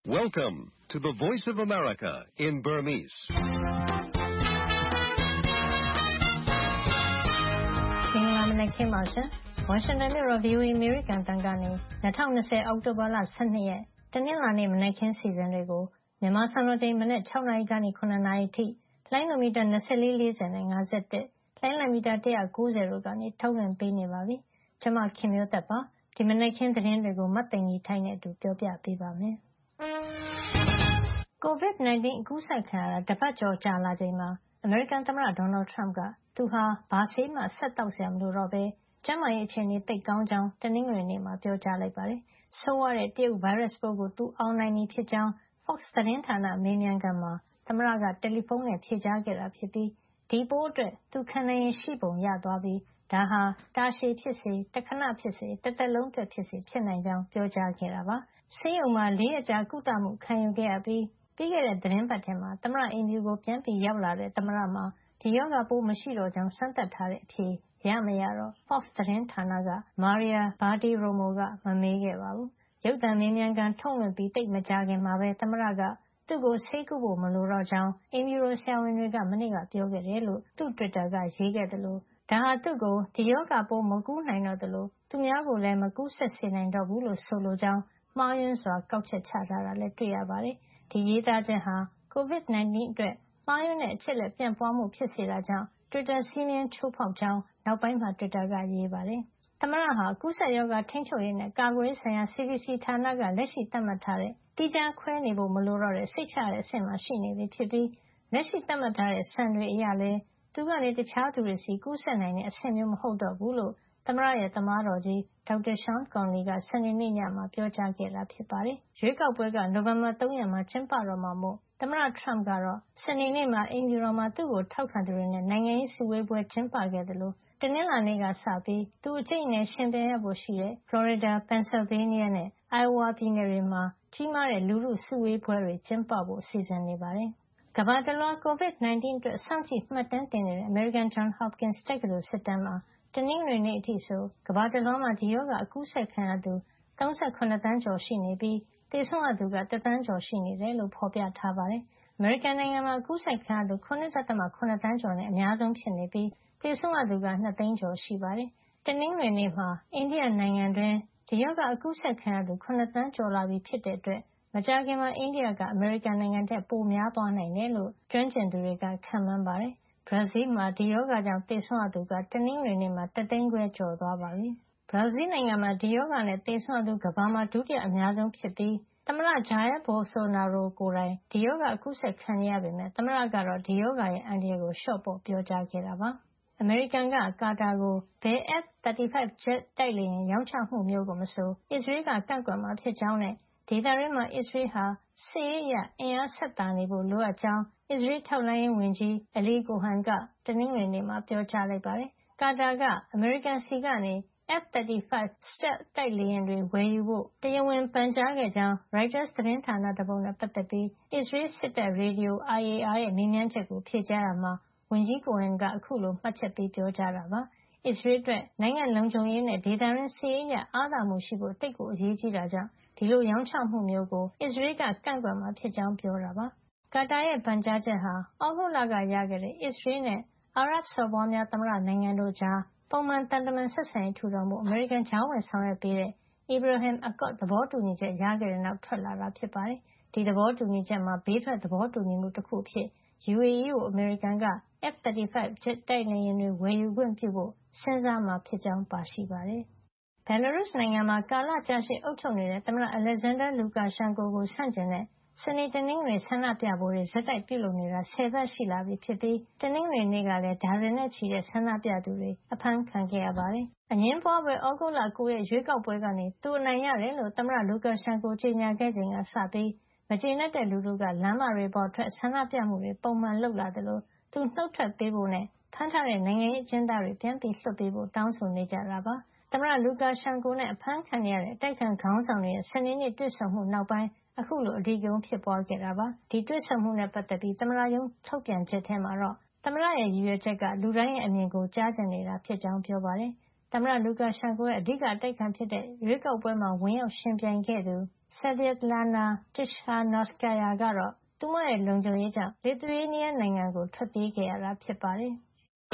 Welcome to the Voice of America in Burmese. ။မင်္ဂလာမနက်ခင်းပါရှင်။ Washington မြို့တော် VOA American တန်ကနေ2020အောက်တိုဘာလ12ရက်တနင်္လာနေ့မနက်ခင်းစီစဉ်တွေကိုမြန်မာစံတော်ချိန်မနက်6နာရီကနေ9နာရီထိလိုင်းနိုမီတာ2440နဲ့51လိုင်းနိုမီတာ190တို့ကနေထုတ်လွှင့်ပေးနေပါပြီ။ကျွန်မခင်မျိုးသက်ပါဒီမနက်ခင်းသတင်းတွေကိုမတ်သိင်ကြီးထိုင်းနဲ့အတူပြောပြပေးပါမယ်။ COVID-19 အကူးစက်ခံရတာတပတ်ကျော်ကြာလာချိန်မှာအမေရိကန်သမ္မတဒေါ်နယ်ထရမ့်ကသူဟာဘာဆေးမှဆက်တောက်စရာမလိုတော့ပဲကျန်းမာရေးအခြေအနေသိပ်ကောင်းကြောင်းတနင်္ဂနွေနေ့မှာပြောကြားလိုက်ပါတယ်။ဆိုးဝါးတဲ့တရုတ်ဗိုင်းရပ်စ်ပိုးကိုသူအောင်နိုင်ပြီဖြစ်ကြောင်း Fox သတင်းဌာနမေးမြန်းခန်းမှာသမ္မတကတယ်လီဖုန်းနဲ့ဖြေကြားခဲ့တာဖြစ်ပြီးဒီပိုးအတွက်သူခံနိုင်ရည်ရှိပုံရသွားပြီးဒါဟာတာရှည်ဖြစ်စေတခဏဖြစ်စေတစ်သက်လုံးအတွက်ဖြစ်စေဖြစ်နိုင်ကြောင်းပြောကြားခဲ့တာပါ။ဆေးရုံမှာ4ရက်ကြာကုသမှုခံယူခဲ့ရပြီးပြီးခဲ့တဲ့သတင်းပတ်ထဲမှာသမ္မတအိမ်ဖြူကိုပြန်ရောက်လာတဲ့သမ္မတမှာဒီရောဂါပိုးမရှိတော့ကြောင်းစမ်းသပ်ထားတဲ့အဖြေရမရတော့ Fox သတင်းဌာနက Maria Bartiromo ကမမေးခဲ့ပါဘူး။ရုပ်သံမေးမြန်းခန်းထုတ်လွှင့်ပြီးသိပ်မကြာခင်မှာပဲသမ္မတကသူ့ကိုဆေးကုဖို့မလိုတော့ကြောင်းအိမ်ဖြူတော်ဆရာဝန်တွေကမနေ့ကပြောခဲ့တယ်လို့သူ့ Twitter ကရေးခဲ့တယ်လို့ဒါဟာသူ့ကိုဒီရောဂါပိုးမကူးနိုင်တော့တယ်လို့သူများကိုလည်းမကူးဆက်စေနိုင်တော့ဘူးလို့ဆိုလိုကြောင်းမှားယွင်းစွာကောက်ချက်ချထားတာလည်းတွေ့ရပါတယ်။ဒီရေးသားချက်ဟာ COVID-19 အတွက်မှားယွင်းတဲ့အချက်လက်ပြန့်ပွားမှုဖြစ်စေတာကြောင့် Twitter စည်းမျဉ်းချိုးဖောက်ကြောင်းနောက်ပိုင်းမှာ Twitter ကရေးပါတယ်။သမ္မတဟာကူးစက်ရောဂါထိန်းချုပ်ရေးနဲ့ကာကွယ်ရေးဆိုင်ရာ CDC ဌာနကလက်ရှိသတ်မှတ်ထားတဲ့သီးခြားခွဲနေဖို့မလိုတော့တဲ့စိတ်ချရတဲ့အဆင့်မှာရှိနေပြီဖြစ်ပြီးလက်ရှိသတ်မှတ်ထားတဲ့စံတွေအရလည်းသူကနေတခြားသူတွေစီကူးစက်နိုင်တဲ့အဆင့်မျိုးမဟုတ်တော့ဘူးလို့သမ္မတရဲ့သမားတော်ကြီးဒေါက်တာ Sean Conley ကစနေနေ့ညမှာပြောကြားခဲ့တာဖြစ်ပါတယ်။ရွေးကောက်ပွဲကနိုဝင်ဘာ3ရက်မှာကျင်းပတော့မှာမို့သမ္မတထရမ့်ကတော့စနေနေ့မှာအိမ်ဖြူတော်မှာသူ့ကိုထောက်ခံသူတွေနဲ့နိုင်ငံရေးစုဝေးပွဲကျင်းပခဲ့တယ်လို့တနင်္လာနေ့ကစပြီးသူအကျိတ်နဲ့ရှင်ပြန်ရဖို့ရှိတဲ့ Florida, Pennsylvania နဲ့ Iowa ပြည်နယ်တွေမှာကြီးမားတဲ့လူထုစုဝေးပွဲတွေကျင်းပဖို့စီစဉ်နေပါတယ်။ကမ္ဘာတလွှား COVID-19 အတွက်စောင့်ကြည့်မှတ်တမ်းတင်နေတဲ့ American Johns Hopkins တက္ကသိုလ်စစ်တမ်းမှာတနင်္ဂနွေနေ့အထိဆိုကမ္ဘာတလွှားမှာဒီရောဂါအကူးစက်ခံရသူ38သန်းကျော်ရှိနေပြီးသေဆုံးရသူက1သန်းကျော်ရှိနေတယ်လို့ဖော်ပြထားပါတယ်။အမေရိကန်နိုင်ငံမှာအကူးစက်ခံရသူ9.7 သန်းကျော်နဲ့အများဆုံးဖြစ်နေပြီးသေဆုံးရသူက2သိန်းကျော်ရှိပါတယ်။တနင်္ဂနွေနေ့မှာအိန္ဒိယနိုင်ငံတွင်းဒီရောဂါအကူးစက်ခံရသူ9သန်းကျော်လာပြီဖြစ်တဲ့အတွက်မကြာခင်မှာအိန္ဒိယကအမေရိကန်နိုင်ငံထက်ပိုများသွားနိုင်တယ်လို့ကျွမ်းကျင်သူတွေကခန့်မှန်းပါတယ်။ဘရာဇီးမှာဒီရောဂါကြောင့်သေဆုံးရသူကတနင်္ဂနွေနေ့မှာ1သိန်းခွဲကျော်သွားပါပြီ။ဘရာဇီးနိုင်ငံမှာဒီရောဂါနဲ့သေဆုံးရသူကမ္ဘာမှာဒုတိယအများဆုံးဖြစ်ပြီးသမ္မတ Jair Bolsonaro ကိုယ်တိုင်ဒီရောဂါအကူးစက်ခံနေရပေမယ့်သမ္မတကတော့ဒီရောဂါရဲ့အန္တရာယ်ကိုလျှော့ပေါ့ပြောကြားခဲ့တာပါ။အမေရိကန်ကကာတာကိုဘယ် F-35 ဂျက်တိုက်လေယာဉ်ရောင်းချမှုမျိုးကိုမဆိုအစ္စရေးကကန့်ကွက်မှာဖြစ်ကြောင်းနဲ့ဒေသတွင်းမှာအစ္စရေးဟာစစ်ရေးအရအင်အားဆက်သာနေဖို့လိုအပ်ကြောင်းအစ္စရေးထောက်လှမ်းရေးဝန်ကြီး Eli Cohen ကတနင်္ဂနွေနေ့မှာပြောကြားလိုက်ပါတယ်။ကာတာကအမေရိကန်ဆီကနေ F-35 Stealth တိုက်လေယာဉ်တွေဝယ်ယူဖို့တရားဝင်ပန်ကြားခဲ့ကြောင်းရိုက်တာသတင်းဌာနတပုဒ်နဲ့ပတ်သက်ပြီးအစ္စရေးစစ်တပ်ရေဒီယို IAR ရဲ့မေးမြန်းချက်ကိုဖြေကြားရာမှာဝန်ကြီး Cohen ကအခုလိုမှတ်ချက်ပေးပြောကြားတာပါ။အစ္စရေးအတွက်နိုင်ငံလုံခြုံရေးနဲ့ဒေသတွင်းစစ်ရေးအရအားသာမှုရှိဖို့သိပ်ကိုအရေးကြီးတာကြောင့်ဒီလိုရောင်းချမှုမျိုးကိုအစ္စရေးကကန့်ကွက်မှာဖြစ်ကြောင်းပြောတာပါ။ကာတာရဲ့ပန်ကြားချက်ဟာဩဂုတ်လကရခဲ့တဲ့အစ္စရေးနဲ့အာရပ်စော်ဘွားများသမ္မတနိုင်ငံတို့ကြားပုံမှန်သံတမန်ဆက်ဆံရေးထူထောင်ဖို့အမေရိကန်ကြားဝင်ဆောင်ရွက်ပေးတဲ့ Abraham Accord သဘောတူညီချက်ရခဲ့တဲ့နောက်ထွက်လာတာဖြစ်ပါတယ်။ဒီသဘောတူညီချက်မှာဘေးထွက်သဘောတူညီမှုတစ်ခုအဖြစ် UAE ကိုအမေရိကန်က F-35 ဂျက်တိုက်လေယာဉ်တွေဝယ်ယူခွင့်ပြုဖို့စဉ်းစားမှာဖြစ်ကြောင်းပါရှိပါတယ်။ဘယ်လာရုစ်နိုင်ငံမှာကာလကြာရှည်အုပ်ချုပ်နေတဲ့သမ္မတ Alexander Lukashenko ကိုဆန့်ကျင်တဲ့စနေတနင်္ဂနွေဆန္ဒပြပွဲတွေဆက်တိုက်ပြုလုပ်နေတာ10ပတ်ရှိလာပြီဖြစ်ပြီးတနင်္ဂနွေနေ့ကလည်းဒါဇင်နဲ့ချီတဲ့ဆန္ဒပြသူတွေအဖမ်းခံခဲ့ရပါတယ်။အငြင်းပွားဖွယ်ဩဂုတ်လ9ရက်ရွေးကောက်ပွဲကနေသူအနိုင်ရတယ်လို့သမ္မတ Lukashenko ကြေညာခဲ့ချိန်ကစပြီးမကျေနပ်တဲ့လူထုကလမ်းမတွေပေါ်ထွက်ဆန္ဒပြမှုတွေပုံမှန်လုပ်လာသလိုသူနှုတ်ထွက်ပေးဖို့နဲ့ဖမ်းထားတဲ့နိုင်ငံရေးအကျဉ်းသားတွေပြန်လွှတ်ပေးဖို့တောင်းဆိုနေကြတာပါ။သမ္မတ Lukashenko နဲ့အဖမ်းခံနေရတဲ့အတိုက်အခံခေါင်းဆောင်တွေရဲ့စနေနေ့တွေ့ဆုံမှုနောက်ပိုင်းအခုလိုအဓိကရုဏ်းဖြစ်ပွားခဲ့တာပါ။ဒီတွေ့ဆုံမှုနဲ့ပတ်သက်ပြီးသမ္မတရုံးထုတ်ပြန်ချက်ထဲမှာတော့သမ္မတရဲ့ရည်ရွယ်ချက်ကလူတိုင်းရဲ့အမြင်ကိုကြားချင်နေတာဖြစ်ကြောင်းပြောပါတယ်။သမ္မတလူကာရှန်ကိုရဲ့အဓိကအတိုက်ခံဖြစ်တဲ့ရွေးကောက်ပွဲမှာဝင်ရောက်ယှဉ်ပြိုင်ခဲ့သူ Svyatlana Tikhanovskaya ကတော့သူမရဲ့လုံခြုံရေးကြောင့် Lithuania နိုင်ငံကိုထွက်ပြေးခဲ့ရတာဖြစ်ပါတယ်။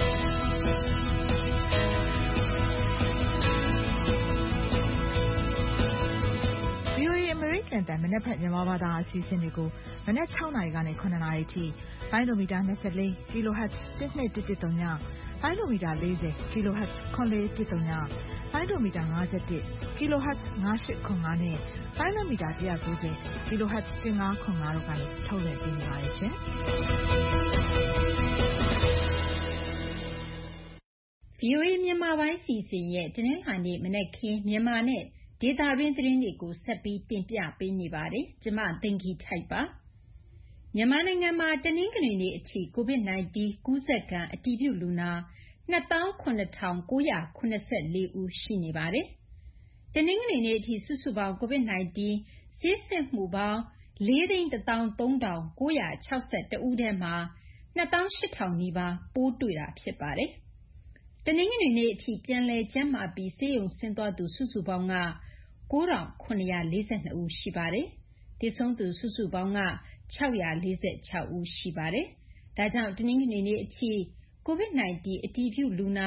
VOA အမေရိကန်တန်မနက်ဖြန်မြန်မာဘာသာအစီအစဉ်တွေကိုမနက်6နာရီကနေ9နာရီထိပိုင်းလိုမီတာ24 kHz 1213ညပိုင်းလိုမီတာ40 kHz 9130ပိုင်းလိုမီတာ51 kHz 9805နဲ့ပိုင်းလိုမီတာ190 kHz 1505တို့ကနေထုတ်လွှင့်ပေးနေပါတယ်ရှင်။ VOA မြန်မာပိုင်းစီစဉ်ရဲ့တနင်္လာနေ့မနက်ခင်းမြန်မာနဲ့ဒေသတွင်းသတင်းတွေကိုဆက်ပြီးတင်ပြပေးနေပါတယ်။ကျမသိင်္ဂီထိုက်ပါ။မြန်မာနိုင်ငံမှာတနင်္ဂနွေနေ့အထိ COVID-19 ကူးစက်ခံအတည်ပြုလူနာ 28984 ဦးရှိနေပါတယ်။တနင်္ဂနွေနေ့အထိစုစုပေါင်း COVID-19 ဆေးစစ်မှုပေါင်း 4,139,961 ဦးထဲမှာ 28,000 နီးပါးပိုးတွေ့တာဖြစ်ပါတယ်။တနင်္ဂနွေနေ့အထိပြန်လည်ကျန်းမာပြီးဆေးရုံဆင်းသွားသူစုစုပေါင်းက 9,742 ဦးရှိပါတယ်။သေဆုံးသူစုစုပေါင်းက 646 ဦးရှိပါတယ်။ဒါကြောင့်တနင်္ဂနွေနေ့အထိ COVID-19 အတည်ပြုလူနာ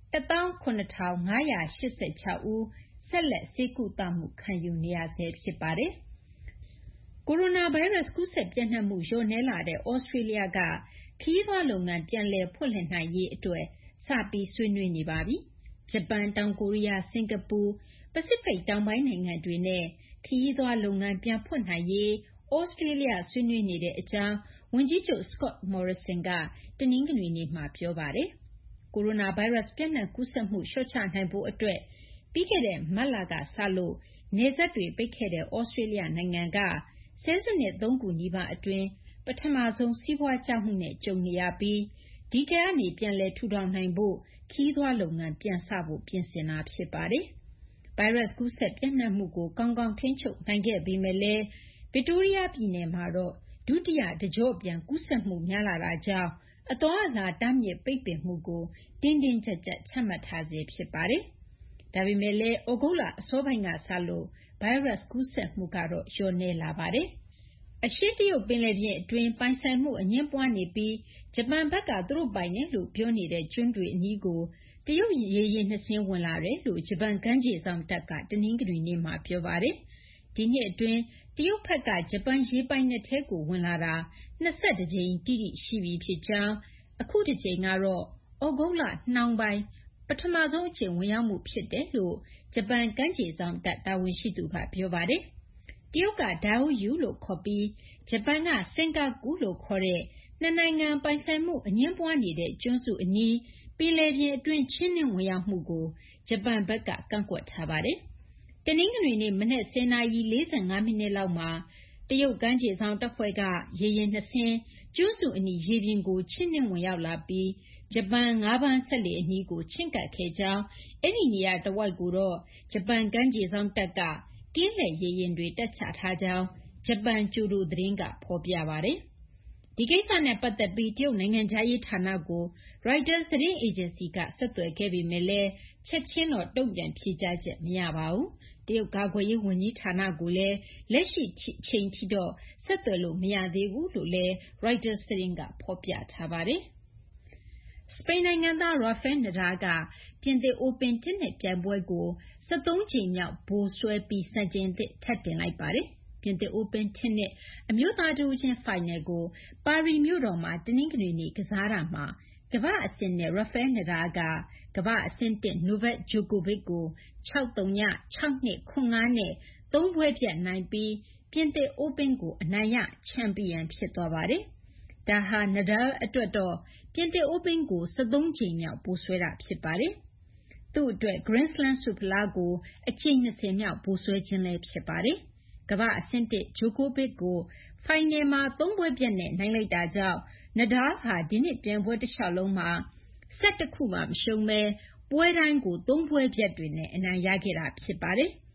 195,586 ဦးဆက်လက်ဆေးကုသမှုခံယူနေရဆဲဖြစ်ပါတယ်။ကိုရိုနာဗိုင်းရပ်စ်ကူးစက်ပြန့်နှံ့မှုလျော့နည်းလာတဲ့ဩစတြေးလျကခရီးသွားလုပ်ငန်းပြန်လည်ဖွင့်လှစ်နိုင်ရေးအတွက်စပြီးဆွေးနွေးနေပါပြီ။ဂျပန်၊တောင်ကိုရီးယား၊စင်ကာပူ၊ပစိဖိတ်တောင်ပိုင်းနိုင်ငံတွေနဲ့ခရီးသွားလုပ်ငန်းပြန်ဖွင့်နိုင်ရေးဩစတြေးလျဆွေးနွေးနေတဲ့အကြောင်းဝန်ကြီးချုပ် Scott Morrison ကတနင်္ဂနွေနေ့မှာပြောပါတယ်။ကိုရိုနာဗိုင်းရပ်စ်ပြန့်နှံ့ကူးစက်မှုလျှော့ချနိုင်ဖို့အတွက်ပြီးခဲ့တဲ့မတ်လကစလို့နယ်စပ်တွေပိတ်ခဲ့တဲ့ဩစတြေးလျနိုင်ငံကဆယ်စုနှစ်3ခုနီးပါးအတွင်းပထမဆုံးစီးပွားကျမှုနဲ့ကြုံနေရပြီးဒီကနေပြန်လည်ထူထောင်နိုင်ဖို့ခရီးသွားလုပ်ငန်းပြန်စဖို့ပြင်ဆင်တာဖြစ်ပါတယ်။ဗိုင်းရပ်စ်ကူးစက်ပြန့်နှံ့မှုကိုကောင်းကောင်းထိန်းချုပ်နိုင်ခဲ့ပေမဲ့လည်းဗစ်တိုးရီးယားပြည်နယ်မှာတော့ဒုတိယတကျော့ပြန်ကူးစက်မှုများလာတာကြောင့်အသွားအလာတားမြစ်ပိတ်ပင်မှုကိုတင်းတင်းကျပ်ကျပ်ချမှတ်ထားဆဲဖြစ်ပါတယ်။ဒါပေမဲ့လည်းဩဂုတ်လအစောပိုင်းကစလို့ဗိုင်းရပ်စ်ကူးစက်မှုကတော့လျော့နည်းလာပါတယ်။အရှေ့တရုတ်ပင်လယ်ပြင်အတွင်းပိုင်ဆိုင်မှုအငြင်းပွားနေပြီးဂျပန်ဘက်ကသူတို့ပိုင်တယ်လို့ပြောနေတဲ့ကျွန်းတွေအနီးကိုတရုတ်ရေယာဉ်2စင်းဝင်လာတယ်လို့ဂျပန်ကမ်းခြေစောင့်တပ်ကတနင်္ဂနွေနေ့မှာပြောပါတယ်။ဒီနှစ်အတွင်းတရုတ်ဘက်ကဂျပန်ရေပိုင်နက်ထဲကိုဝင်လာတာ21ကြိမ်တိတိရှိပြီဖြစ်ကြောင်းအခုတစ်ကြိမ်ကတော့ဩဂုတ်လနှောင်းပိုင်းပထမဆုံးအကြိမ်ဝင်ရောက်မှုဖြစ်တယ်လို့ဂျပန်ကမ်းခြေစောင့်တပ်တာဝန်ရှိသူကပြောပါတယ်။တရုတ်က Diaoyu လို့ခေါ်ပြီးဂျပန်က Senkaku လို့ခေါ်တဲ့နှစ်နိုင်ငံပိုင်ဆိုင်မှုအငြင်းပွားနေတဲ့ကျွန်းစုအနီးပင်လယ်ပြင်အတွင်းချင်းနှင်းဝင်ရောက်မှုကိုဂျပန်ဘက်ကကန့်ကွက်ထားပါတယ်။တနင်္ဂနွေနေ့မနက်10:45 မိနစ်လောက်မှာတရုတ်ကမ်းခြေစောင့်တပ်ဖွဲ့ကရေယာဉ်2စင်းကျွန်းစုအနီးရေပြင်ကိုချင်းနှင်းဝင်ရောက်လာပြီးဂျပန်ငါးပန်းစက်လှေအနီးကိုချဉ်းကပ်ခဲ့ကြောင်းအဲဒီနေရာတဝိုက်ကိုတော့ဂျပန်ကမ်းခြေစောင့်တပ်ကကင်းလှည့်ရေယာဉ်တွေတပ်ချထားကြောင်းဂျပန်ကျိုဒိုသတင်းကဖော်ပြပါတယ်။ဒီကိစ္စနဲ့ပတ်သက်ပြီးတရုတ်နိုင်ငံခြားရေးဌာနကို Reuters သတင်းအေဂျင်စီကဆက်သွယ်ခဲ့ပေမဲ့လည်းချက်ချင်းတော့တုံ့ပြန်ဖြေကြားချက်မရပါဘူး။တရုတ်ကာကွယ်ရေးဝန်ကြီးဌာနကိုလည်းလက်ရှိအချိန်ထိတော့ဆက်သွယ်လို့မရသေးဘူးလို့လည်း Reuters သတင်းကဖော်ပြထားပါတယ်။စပိန်နိုင်ငံသား Rafael Nadal ကပြင်သစ် Open တင်းနစ်ပြိုင်ပွဲကို13ကြိမ်မြောက်ဗိုလ်စွဲပြီးစံချိန်သစ်ထပ်တင်လိုက်ပါတယ်။ပြင်သစ် Open တင်းနစ်အမျိုးသားတဦးချင်းဖိုင်နယ်ကိုပါရီမြို့တော်မှာတနင်္ဂနွေနေ့ကစားတာမှာကမ္ဘာ့အဆင့်နဲ့ Rafael Nadal ကကမ္ဘာ့အဆင့်1 Novak Djokovic ကို 6-0, 6-2, 7-5 နဲ့3ပွဲပြတ်နိုင်ပြီးပြင်သစ် Open ကိုအနိုင်ရချန်ပီယံဖြစ်သွားပါတယ်။ဒါဟာ Nadal အတွက်တော့ပြင်သစ် Open ကို13ကြိမ်မြောက်ဗိုလ်စွဲတာဖြစ်ပါတယ်။သူ့အတွက် Grand Slam ဆုဖလားကိုအကြိမ်20မြောက်ဗိုလ်စွဲခြင်းလည်းဖြစ်ပါတယ်။ကမ္ဘာ့အဆင့်1 Djokovic ကိုဖိုင်နယ်မှာ3ပွဲပြတ်နဲ့နိုင်လိုက်တာကြောင့် Nadal ဟာဒီနှစ်ပြိုင်ပွဲတလျှောက်လုံးမှာဆက်တစ်ခုမှမရှုံးဘဲပွဲတိုင်းကို3ပွဲပြတ်တွေနဲ့အနိုင်ရခဲ့တာဖြစ်ပါတယ်။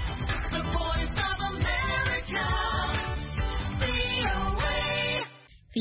VOA မြ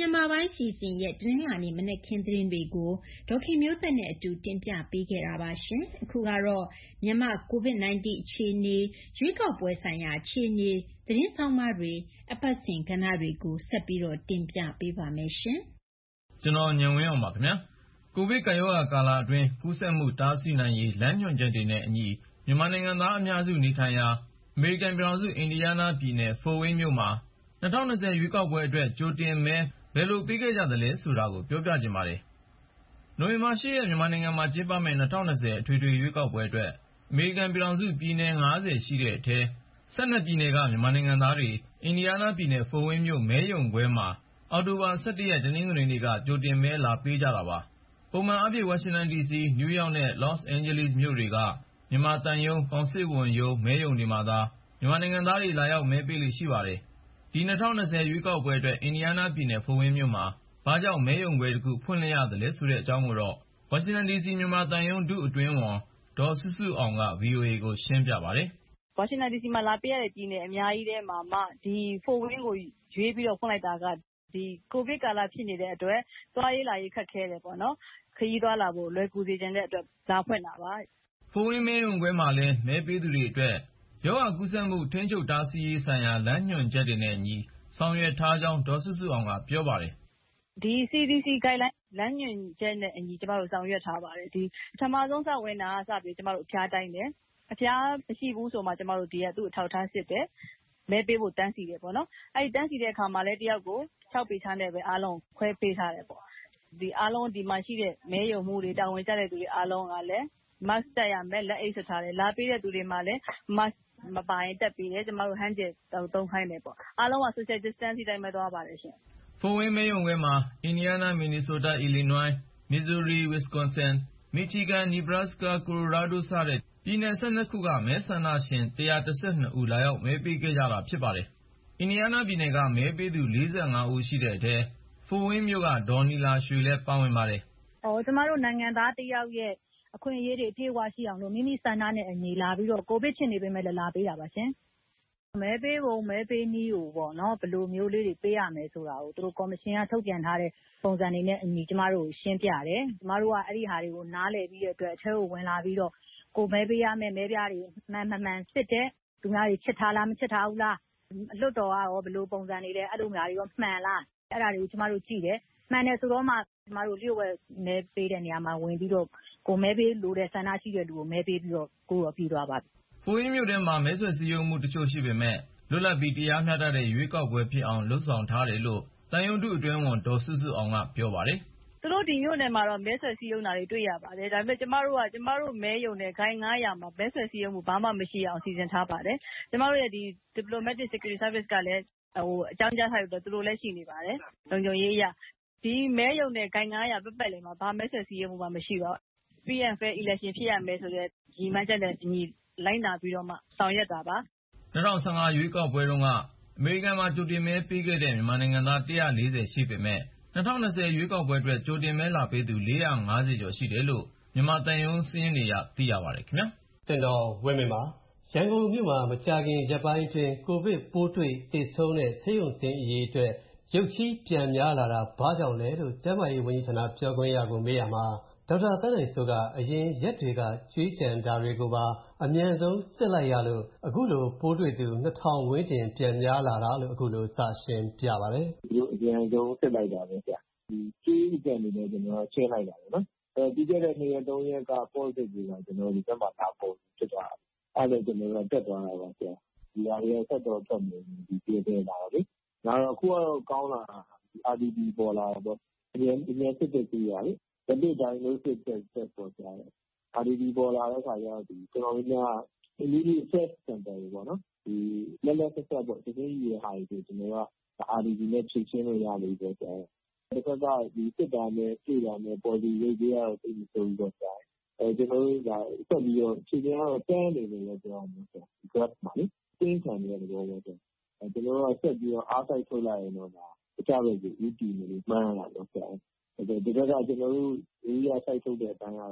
မြန်မာပိုင်းစီစဉ်ရဲ့တနင်္လာနေ့မနက်ခင်းသတင်းတွေကိုဒေါခင်မျိုးသက်နဲ့အတူတင်ပြပေးခဲ့တာပါရှင်။အခုကတော့မြန်မာ COVID-19 အခြေအနေရွေးကောက်ပွဲဆိုင်ရာအခြေအနေသတင်းဆောင်မတွေအပတ်စဉ်ကဏ္ဍတွေကိုဆက်ပြီးတော့တင်ပြပေးပါမယ်ရှင်။ကျွန်တော်ညံဝင်းအောင်ပါခင်ဗျာ။ကိုဗစ်ကပ်ရောဂါကာလအတွင်းကူးစက်မှုတားဆီးနိုင်ရေးလမ်းညွှန်ချက်တွေနဲ့အညီမြန်မာနိုင်ငံသားအများစုနေထိုင်ရာအမေရိကန်ပြည်ထောင်စုအင်ဒီယားနားပြည်နယ်ဖို့ဝိန်းမြို့မှာ2020ရွေးကောက်ပွဲအတွက်ကြိုတင်မဲဘယ်လိုပေးခဲ့ကြသလဲဆိုတာကိုပြောပြချင်ပါတယ်။နိုဝင်ဘာ10ရက်မြန်မာနိုင်ငံမှာကျင်းပမယ့်2020အထွေထွေရွေးကောက်ပွဲအတွက်အမေရိကန်ပြည်ထောင်စုပြည်နယ်50ရှိတဲ့အထဲ12ပြည်နယ်ကမြန်မာနိုင်ငံသားတွေအင်ဒီယားနားပြည်နယ်ဖို့ဝိန်းမြို့မဲရုံခွဲမှာအောက်တိုဘာ17ရက်တနင်္ဂနွေနေ့ကကြိုတင်မဲလာပေးကြတာပါ။ပုံမှန်အားဖြင့်ဝါရှင်တန် DC, နယူးယောက်နဲ့လော့စ်အိန်ဂျလိစ်မြို့တွေကမြန်မာသံရုံးကောင်စစ်ဝန်ရုံးမဲရုံတွေမှာသာမြန်မာနိုင်ငံသားတွေလာရောက်မဲပေးလေ့ရှိပါတယ်။ဒီ2020ရွေးကောက်ပွဲအတွက်အင်ဒီယားနားပြည်နယ်ဖို့ဝိန်းမြို့မှာဘာကြောင့်မဲရုံခွဲတစ်ခုဖွင့်လှစ်ရသလဲဆိုတဲ့အကြောင်းကိုတော့ဝါရှင်တန် DC မြန်မာသံရုံးဒုအတွင်းဝန်ဒေါ်စုစုအောင်က VOA ကိုရှင်းပြပါတယ်။ဝါရှင်တန် DC မှာလာပေးရတဲ့ပြည်နယ်အများကြီးထဲမှာမှဒီဖို့ဝိန်းကိုရွေးပြီးတော့ဖွင့်လိုက်တာကဒီကိုဗစ်ကာလဖြစ်နေတဲ့အတွက်သွားရေးလာရေးခက်ခဲတယ်ပေါ့နော်ခရီးသွားလာဖို့လွယ်ကူစေချင်တဲ့အတွက်လာဖွင့်တာပါဖို့ဝိန်းမဲရုံခွဲမှာလည်းမဲပေးသူတွေအတွက်ရောဂါကူးစက်မှုထိန်းချုပ်တားဆီးရေးဆိုင်ရာလမ်းညွှန်ချက်တွေနဲ့အညီဆောင်ရွက်ထားကြောင်းဒေါ်စုစုအောင်ကပြောပါတယ်ဒီ CDC guideline လမ်းညွှန်ချက်နဲ့အညီကျမတို့ဆောင်ရွက်ထားပါတယ်ဒီပထမဆုံးစဝင်တာစပြီးကျမတို့အဖျားတိုင်းတယ်အဖျားမရှိဘူးဆိုမှကျမတို့ဒီကသူ့အထောက်ထားစစ်တယ်မဲပေးဖို့တန်းစီတယ်ပေါ့နော်အဲဒီတန်းစီတဲ့အခါမှာလည်းတယောက်ကို6ပေချနဲ့ပဲအားလုံးခွဲပေးထားတယ်ပေါ့ဒီအားလုံးဒီမှာရှိတဲ့မဲရုံမှုတွေတာဝန်ကျတဲ့သူတွေအားလုံးကလည်း mask တပ်ရမယ်လက်အိတ်ဆွတ်ထားတယ်လာပေးတဲ့သူတွေမှာလည်း mask မပါရင်တက်ပေးတယ်ကျမတို့ hand gel သုံးခိုင်းတယ်ပေါ့အားလုံးက social distance တိုင်းပဲသွားပါတယ်ရှင်ဖို့ဝိန်းမဲရုံခွဲမှာအင်ဒီယားနားမင်နီဆိုးတားအီလီနွိုင်းမစ်ဇူရီဝစ်ကွန်ဆင်မီချီဂန်နီဘရပ်စကာကိုလိုရာဒိုစတဲ့ပြည်နယ်12ခုကမဲဆန္ဒရှင်112ဦးလာရောက်မဲပေးခဲ့ကြတာဖြစ်ပါတယ်အင်ဒီယားနားပြည်နယ်ကမဲပေးသူ45ဦးရှိတဲ့အထဲဖို့ဝိန်းမြို့ကဒေါ်နီလာရွှေလည်းပါဝင်ပါတယ်ကျမတို့နိုင်ငံသားတယောက်ရဲ့အခွင့်အရေးတွေအပြည့်အဝရှိအောင်လို့မိမိဆန္ဒနဲ့အညီလာပြီးတော့ကိုဗစ်ဖြစ်နေပေမဲ့လည်းလာပေးတာပါရှင်မဲပေးပုံမဲပေးနည်းကိုပေါ့နော်ဘယ်လိုမျိုးလေးတွေပေးရမယ်ဆိုတာကိုသူတို့ကော်မရှင်ကထုတ်ပြန်ထားတဲ့ပုံစံတွေနဲ့အညီကျမတို့ရှင်းပြတယ်ကျမတို့ကအဲ့ဒီဟာတွေကိုနားလည်ပြီးတဲ့အတွက်အထဲကိုဝင်လာပြီးတော့ကိုမဲပေးရမယ်မဲပြားတွေမှန်စစ်တဲ့သူများတွေချစ်ထားလားမချစ်ထားဘူးလားအလွတ်တော်ကရောဘယ်လိုပုံစံတွေလဲအဲ့လိုများတွေရောမှန်လားအဲ့ဒါတွေကိုကျမတို့ကြည့်တယ်မှန်တယ်ဆိုတော့မှကျမတို့လျှို့ဝှက်မဲပေးတဲ့နေရာမှာဝင်ပြီးတော့ကိုမဲပေးလို့တဲ့ဆန္ဒရှိတဲ့လူကိုမဲပေးပြီးတော့ကိုရောပြီးသွားပါပြီဖို့ဝိန်းမြို့ထဲမှာမဲဆွယ်စည်းရုံးမှုတချို့ရှိပေမဲ့လွတ်လပ်ပြီးတရားမျှတတဲ့ရွေးကောက်ပွဲဖြစ်အောင်လှုံ့ဆော်ထားတယ်လို့တန်ယုံတုအတွင်းဝန်ဒေါ်စုစုအောင်ကပြောပါတယ်သူတို့ဒီမြို့နယ်မှာတော့မဲဆွယ်စည်းရုံးတာတွေတွေ့ရပါတယ်ဒါပေမဲ့ကျမတို့မဲယုံနဲ့ဂိုင်း900မှာမဲဆွယ်စည်းရုံးမှုဘာမှမရှိအောင်စီစဉ်ထားပါတယ်ကျမတို့ရဲ့ဒီ diplomatic security service ကလည်းအကြောင်းကြားထားလို့သူတို့လည်းရှိနေပါတယ်လုံခြုံရေးအရဒီမဲယုံနဲ့ဂိုင်း900ပတ်ပတ်လည်မှာဘာမဲဆွယ်စည်းရုံးမှုမှမရှိပါဘူး free and fair election ဖြစ်ရမယ်ဆိုတဲ့ရည်မှန်းချက်နဲ့ညီလိုက်နာပြီးတော့မှဆောင်ရွက်တာပါ 2015ရွေးကောက်ပွဲတုန်းကအမေရိကန်မှာကြိုတင်မဲပေးခဲ့တဲ့မြန်မာနိုင်ငံသား140ရှိပေမဲ့2020ရွေးကောက်ပွဲအတွက်ကြိုတင်မဲလာပေးသူ450ကျော်ရှိတယ်လို့မြန်မာသံရုံးစာရင်းတွေအရသိရပါတယ်ခင်ဗျာတင်တော်ဝင်းမင်းပါရန်ကုန်မြို့မှာမကြာခင်ရက်ပိုင်းအတွင်းကိုဗစ်ပိုးတွေ့သေဆုံးတဲ့ဆေးရုံဆင်းအရေးအတွက်ရုပ်ချီးပြန်များလာတာဘာကြောင့်လဲလို့ကျန်းမာရေးဝန်ကြီးဌာနပြောခွင့်ရကိုမေးရမှာဒေါက်တာသန်းနိုင်စိုးကအရင်ရက်တွေကကြွေးကြံတာတွေကိုပါအမြန်ဆုံးစစ်လိုက်ရလို့အခုလိုပိုးတွေ့သူ2000ဝန်းကျင်ပြန်များလာတာလို့အခုလိုစရှင်းပြပါတယ်ဒီအရင်ဆုံးစစ်လိုက်တာပဲကြာဒီကြွေးကြံနေတယ်ကျွန်တော်ရှင်းလိုက်တာပဲနော်ပြီးခဲ့တဲ့2ရက်3ရက်က positive တွေကကျွန်တော်ဒီဘက်မှာလာပုံဖြစ်သွားတာအဲ့ဒါကျွန်တော်တက်သွားတာပါကြာဒီဟာတွေဆက်တော့တက်နေဒီပြေးပြေးလာတော့လေနောက်တော့အခုကတော့ကောင်းလာတာ RDB ပေါ်လာတော့အရင်စစ်တဲ့ကြည့်ရလေဒီနေ့တိုင်းလို့စစ်တဲ့ပေါ်ကြတယ် RDB ပေါ်လာတဲ့ခါကျတော့ဒီကျွန်တော်တို့က immediate access center တွေပေါ့နော်ဒီလက်လက်ဆက်ပေါ့ဒီနေ့ရဟာတွေကျွန်တော်က RDB နဲ့ဖြည့်ချင်းလို့ရလို့ပြောကြတယ်ဒီကဒီစစ်တာနဲ့ပြည်တာနဲ့ပေါ်ဒီရေးရတော့သိဆိုပြီးတော့ကြာကျွန်တော်တို့ကဆက်ပြီးတော့ခြေချကတော့တန်းနေလို့ပြောအောင်ဆို grab မှာလေတင်းခံနေရတယ်ပြောတော့ကျွန်တော်ကဆက်ပြီးတော့အားစိုက်ထုတ်လိုက်ရင်တော့ဒါတခြားပဲဒီဥတီနေလို့မှန်းလာတော့ကြာဒီကကျွန်တော်တို့ရေးရစိုက်ထုတ်တဲ့အတိုင်းကတော့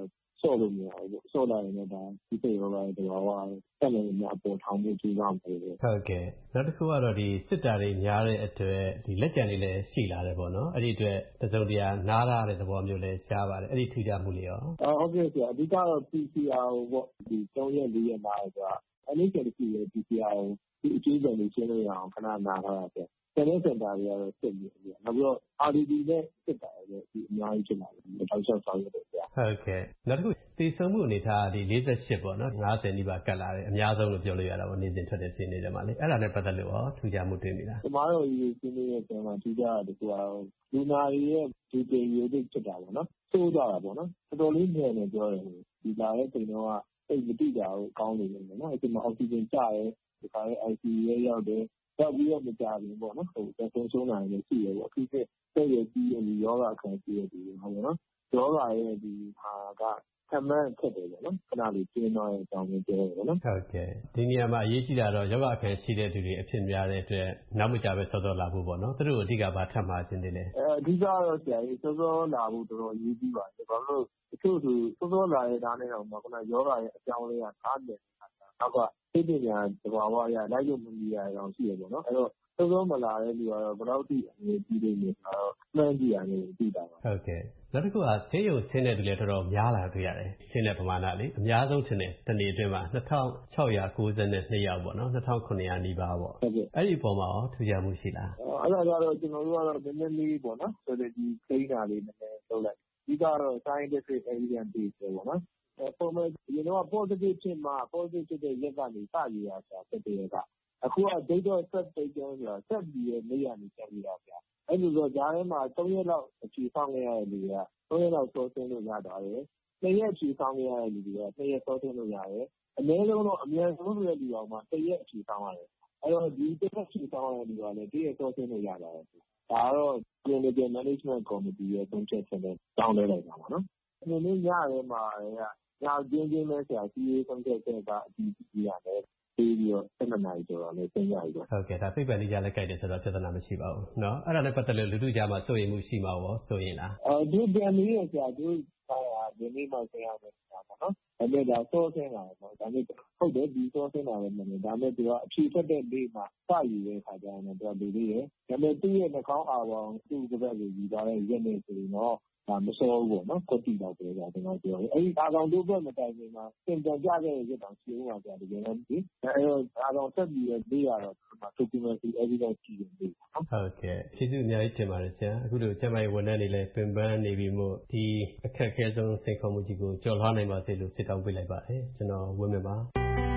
ဆော့လို့မရဘူးပေါ့ဆော့လိုက်ရင်လည်းဒါဒီစိတ်ရောပါတဲ့ဘာဝတက်နေနေအပေါ်ထောင်မှုကြည့်ရမှာပဲဟုတ်ကဲ့နောက်တစ်ခုကတော့ဒီစစ်တာတွေများတဲ့အတွက်ဒီလက်ကျန်တွေလည်းရှိလာတယ်ပေါ့နော်အဲ့ဒီအတွက်တစုံတရာနားရတဲ့သဘောမျိုးလည်းကြားပါတယ်အဲ့ဒီထူးခြားမှုလေးရောဟုတ်ကဲ့ဆရာအဓိကတော့ PCR ပေါ့ဒီ3ရက်4ရက်နားရဆိုတာအဲ့ဒီချက်ရှိရဲ့ PCR ဒီအကျိုးဆက်လေးရှင်းလို့ရအောင်ခဏနားထားတာဆရာကျန်တဲ့စင်တာတွေကတော့စစ်နေပြီနောက်ပြီးတော့ RDD နဲ့စစ်တာလည်းဒီအများကြီးဖြစ်လာတယ်တောက်လျှောက်ဆောင်ရတယ်ဆရာဟုတ်ကဲ့နောက်တစ်ခုသေဆုံးမှုအနေထားဒီ48ပေါ့နော်50နီးပါးကတ်လာတယ်အများဆုံးလို့ပြောလို့ရတာပေါ့နေ့စဉ်ထွက်တဲ့စီးနေတယ်မှာလေအဲ့ဒါနဲ့ပတ်သက်လို့ရောထူးခြားမှုတွေ့မိလားကျမတို့ဒီစီးနေတဲ့ပုံမှာထူးခြားတဲ့ကွာလူနာတွေရဲ့ဒီတေရီတွေဖြစ်တာပေါ့နော်ဆိုးကြတာပေါ့နော်တော်တော်လေးမြန်နေပြောတယ်ဒီလာတဲ့ချိန်တော့စိတ်မတိတာကိုကောင်းနေတယ်နော်အဲ့ဒီမှာအောက်ဆီဂျင်ကျတယ်ဒီခါရဲ့ ICU ရဲ့ရောက်တယ်တော့ပြီးတော့မကြဘူးပေါ့နော်ဟိုတက်ဆုံးနိုင်တယ်ရှိရပေါ့အခုကစိတ်ရဲ့ကြီးရဲ့ယောဂအခန်းကြီးရဲ့ဒီဟုတ်ပါနော်ယောဂရဲ့ဒီဟာကခံမှန်းဖြစ်တယ်ပေါ့နော်ခဏလေးကျင်းတော့တဲ့အကြောင်းကိုပြောရပေါ့နော်ဟုတ်ကဲ့ဒီနေရာမှာအရေးကြီးတာတော့ယောဂအခန်းရှိတဲ့သူတွေအဖြစ်များတဲ့အတွက်နောက်မကြပဲစောစောလာဖို့ပေါ့နော်သူတို့အဓိကဘာထပ်မှာခြင်းတွေလဲအဓိကတော့ဆရာကြီးစောစောလာဖို့တော်တော်အရေးကြီးပါတယ်ဘာလို့တချို့သူစောစောလာတဲ့သားနဲ့တော့ခုနယောဂရဲ့အကြောင်းလေးကသားတယ်နောက်ကသိပညာသဘာဝအရလိုက်လို့မမီရအောင်ရှိရပေါ့နော်အဲ့တော့စောစောမလာတဲ့လူကတော့ဘယ်တော့ထိအနေပြီးနေလဲဆိုတော့မှန်းကြည့်ရတယ်သိတာပါဟုတ်ကဲ့နောက်တစ်ခုကဆေးရုံဆင်းတဲ့သူလည်းတော်တော်များလာတွေ့ရတယ်ဆင်းတဲ့ပမာဏလေးအများဆုံးထင်တယ်တနေ့အတွင်းမှာ2692ယောက်ပေါ့နော်2900နီးပါးပေါ့အဲ့ဒီပုံမှာရောထူးခြားမှုရှိလားအဲ့ဒါကတော့ကျွန်တော်တို့ကတော့နည်းနည်းလေးပေါ့နော်ဆိုတော့ဒီခိန်းတာလေးနည်းနည်းလုပ်လိုက်ဒီကတော့ scientific evidence base ပဲပေါ့နော်ပုံမှန်ဒီတော့ positive ဖြစ်မှာ positive ဖြစ်တဲ့ရက်ကနေစရရဆိုတာဖြစ်တဲ့ရက်ကအခုက data set တိတ်ကျန်းဆိုတာဆက်ပြီးရဲ့နေရာနေဆက်ပြီးတာဗျာအဲ့လိုဆိုကြားထဲမှာ3ရက်လောက်အချိန်ဆောင်ခဲ့ရတဲ့လူတွေက3ရက်လောက်စောဆင်းလို့ရတာတယ်2ရက်အချိန်ဆောင်ခဲ့ရတဲ့လူတွေက2ရက်စောဆင်းလို့ရတယ်အနည်းဆုံးတော့အများဆုံးတဲ့လူအောင်မှာ1ရက်အချိန်ဆောင်ရတယ်အဲ့တော့ဒီတစ်ရက်အချိန်ဆောင်ရတဲ့လူကလည်း1ရက်စောဆင်းလို့ရတာတယ်ဒါကတော့ clinical management committee ရဲ့သုံးချက်ချက်နဲ့တောင်းလဲလိုက်တာပါနော်ဒီနေ့ညရဲမှာညချင်းပဲဆရာကြီးရေးသုံးချက်ချက်ကအတီးကြီးရတယ်ပြီးပြီးတော့7နာရီကျော်တော့လည်းသိရပြီပေါ့ဟုတ်ကဲ့ဒါသိပ္ပံနည်းကြလည်းကြိုက်တယ်ဆိုတော့ပြဿနာမရှိပါဘူးเนาะအဲ့ဒါနဲ့ပတ်သက်လို့လူထုကြားမှာစိုးရိမ်မှုရှိမှာရောစိုးရင်လားဒီပြန်လေးရဆရာတို့ဒီနေ့မှဆရာမယ်ပေါ့နော်ဒါပေမဲ့ဒါစောဆင်းလာတယ်ပေါ့ဒါပေမဲ့ဟုတ်တယ်ဒီစောဆင်းလာတယ်မဟုတ်ဒါပေမဲ့သူကအဖြေထွက်တဲ့နေ့မှာစယူတဲ့ခါကျရင်တော့လူလေးရယ်ဒါပေမဲ့သူ့ရဲ့နှာခေါင်းအာပေါင်းသူ့တစ်ပတ်ကိုယူသွားတဲ့ရက်နဲ့ဆိုရင်တော့ဒါမစောဘူးပေါ့နော်ကွက်တီတော့ပဲကျွန်တော်ပြောတယ်အဲ့ဒီအာကောင်တို့ဘက်မတိုင်ခင်မှာသင်တန်းကြခဲ့တဲ့ရက်တောင်ရှိဦးပါကြာဒီကနေ့ဒီအဲ့တော့အာကောင်ဆက်ပြီးပေးရတော့ဒီမှာ documentary evidence ကြည့်နေပြီနော်ဟုတ်ကဲ့ကျေးဇူးအများကြီးတင်ပါတယ်ဆရာအခုလိုကျမရဲ့ဝန်ထမ်းတွေလည်းပင်ပန်းနေပြီမို့ဒီအခက်အခဲဆုံးစိန်ခေါ်မှုကြီးကိုကျော်လွှားနိုင်ပါစေလို့ဆုတောင်းပေးလိုက်ပါတယ်ကျွန်တော်ဝင်းမြပါ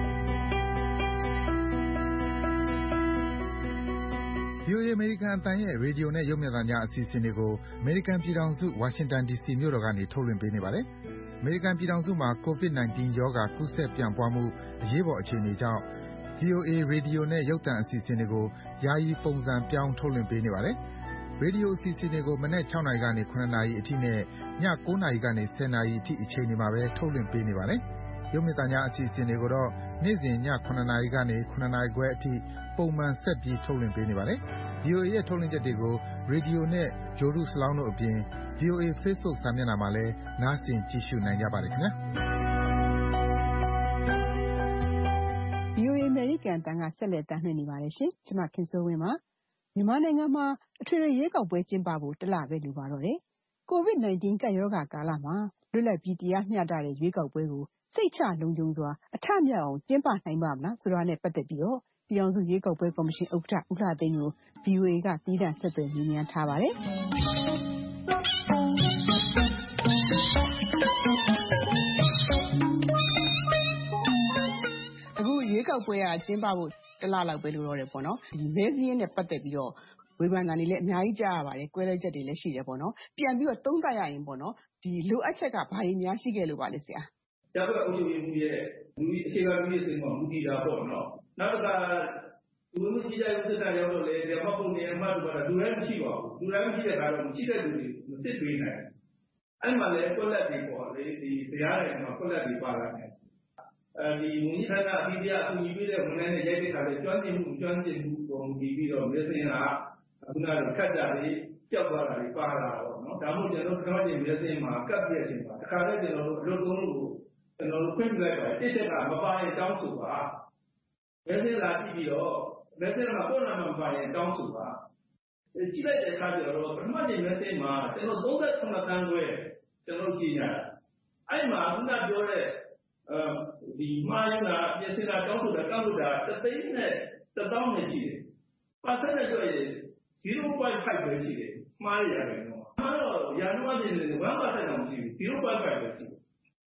VOA အမေရိကန်အသံရဲ့ရေဒီယိုနဲ့ရုပ်မြင်သံကြားအစီအစဉ်တွေကိုအမေရိကန်ပြည်ထောင်စုဝါရှင်တန် DC မြို့တော်ကနေထုတ်လွှင့်ပေးနေပါတယ်။အမေရိကန်ပြည်ထောင်စုမှာ COVID-19 ရောဂါကူးစက်ပြန့်ပွားမှုအရေးပေါ်အခြေအနေကြောင့် VOA ရေဒီယိုနဲ့ရုပ်သံအစီအစဉ်တွေကိုယာယီပုံစံပြောင်းထုတ်လွှင့်ပေးနေပါတယ်။ရေဒီယိုအစီအစဉ်တွေကိုမနက်6နာရီကနေ9နာရီအထိနဲ့ည9နာရီကနေ10နာရီအထိအချိန်တွေမှာပဲထုတ်လွှင့်ပေးနေပါတယ်။ရုပ်မြင်သံကြားအစီအစဉ်တွေကိုတော့နေ့စဉ်ည9နာရီကနေ9နာရီခွဲအထိပုံမှန်ဆက်ပြီးထုတ်လွှင့်ပေးနေပါတယ်။ VOA ရဲ့ထုတ်လွှင့်ချက်တွေကိုရေဒီယိုနဲ့ဂြိုလ်တုစလောင်းတို့အပြင် VOA Facebook စာမျက်နှာမှာလည်းနားဆင်ကြည့်ရှုနိုင်ကြပါတယ်ခင်ဗျာ။ VOA အမေရိကန်အသံကဆက်လက်တင်ပြနေပါတယ်ရှင်။ကျွန်မခင်စိုးဝင်းပါ။မြန်မာနိုင်ငံမှာအထွေထွေရွေးကောက်ပွဲကျင်းပဖို့တစ်လပဲလိုပါတော့တယ်။ COVID-19 ကပ်ရောဂါကာလမှာလွတ်လပ်ပြီးတရားမျှတတဲ့ရွေးကောက်ပွဲကိုစိတ်ချလုံခြုံစွာအထမြောက်အောင်ကျင်းပနိုင်ပါ့မလားဆိုတာနဲ့ပတ်သက်ပြီးတော့ပြည်ထောင်စုရွေးကောက်ပွဲကော်မရှင်ဥက္ကဋ္ဌဦးလှသိန်းကို VOA ကသီးသန့်ဆက်သွယ်မေးမြန်းထားပါတယ်။အခုရွေးကောက်ပွဲကကျင်းပဖို့တစ်လလောက်ပဲလိုတော့တယ်ပေါ့နော်။ဒီမဲစည်းရင်းနဲ့ပတ်သက်ပြီးတော့ဝေဖန်တာတွေလည်းအများကြီးကြားရပါတယ်။ကွဲလွဲချက်တွေလည်းရှိတယ်ပေါ့နော်။ပြန်ပြီးတော့သုံးသပ်ရရင်ပေါ့နော်ဒီလိုအပ်ချက်ကဘာတွေများရှိခဲ့လို့ပါလဲဆရာ။ကျတော့အုပ်ချုပ်ရေးမှုရဲ့အခြေခံလူကြီးစိတ်မှာမူတည်တာပေါ့နော်။နောက်တစ်ခါလူမှုကြီးကြပ်ရေးစစ်တပ်ရောက်တော့လေဒီမှပုံနေအမှတ်တို့ကလူတိုင်းမရှိပါဘူး။လူတိုင်းမရှိတဲ့ကတော့မရှိတဲ့လူတွေမစစ်တွေးနိုင်။အဲ့မှာလည်းကွက်လက်တွေပေါ့လေဒီတရားတွေမှာကွက်လက်တွေပါလာတယ်။ဒီဝန်ကြီးဌာနအပြီးတရားအကူအညီပေးတဲ့ဝန်ထမ်းတွေရိုက်တဲ့ခါလေကျွမ်းကျင်မှုပေါ်မူတည်ပြီးတော့မင်းစင်းကခုနကခတ်တာတွေပျောက်သွားတာတွေပါလာတော့နော်ဒါမှမဟုတ်ကျွန်တော်ပထမချိန်မျက်စိမှာကပ်ပြည့်ချိန်မှာတစ်ခါလဲကျွန်တော်တို့အလုပ်သုံးလို့ကျွန်တော်တို့ခွင့်ပြုလိုက်ပါတယ်တစ်ချက်ကမပါရင်တောင်းဆိုပါမျက်စိလာကြည့်ပြီးတော့မျက်စိမှာကိုယ်နာမပါရင်တောင်းဆိုပါကြည့်လိုက်တဲ့အခါကျတော့ပထမချိန်မျက်စိမှာကျွန်တော်39တန်းခွဲကျွန်တော်ကြည့်နေတာအဲ့မှာခုနပြောတဲ့ဒီမာယနာမျက်စိလာတောင်းဆိုတာကောက်လို့တာ3သိန်းနဲ့1000နဲ့ရှိတယ်ပါစက်နဲ့ပြောရင် 0.5 ပဲရှိတယ်မှားရတယ်နော်မှားတော့ရာနှုန်းအပြင်1%တောင်မရှိဘူး 0.5 ပဲရှိတယ်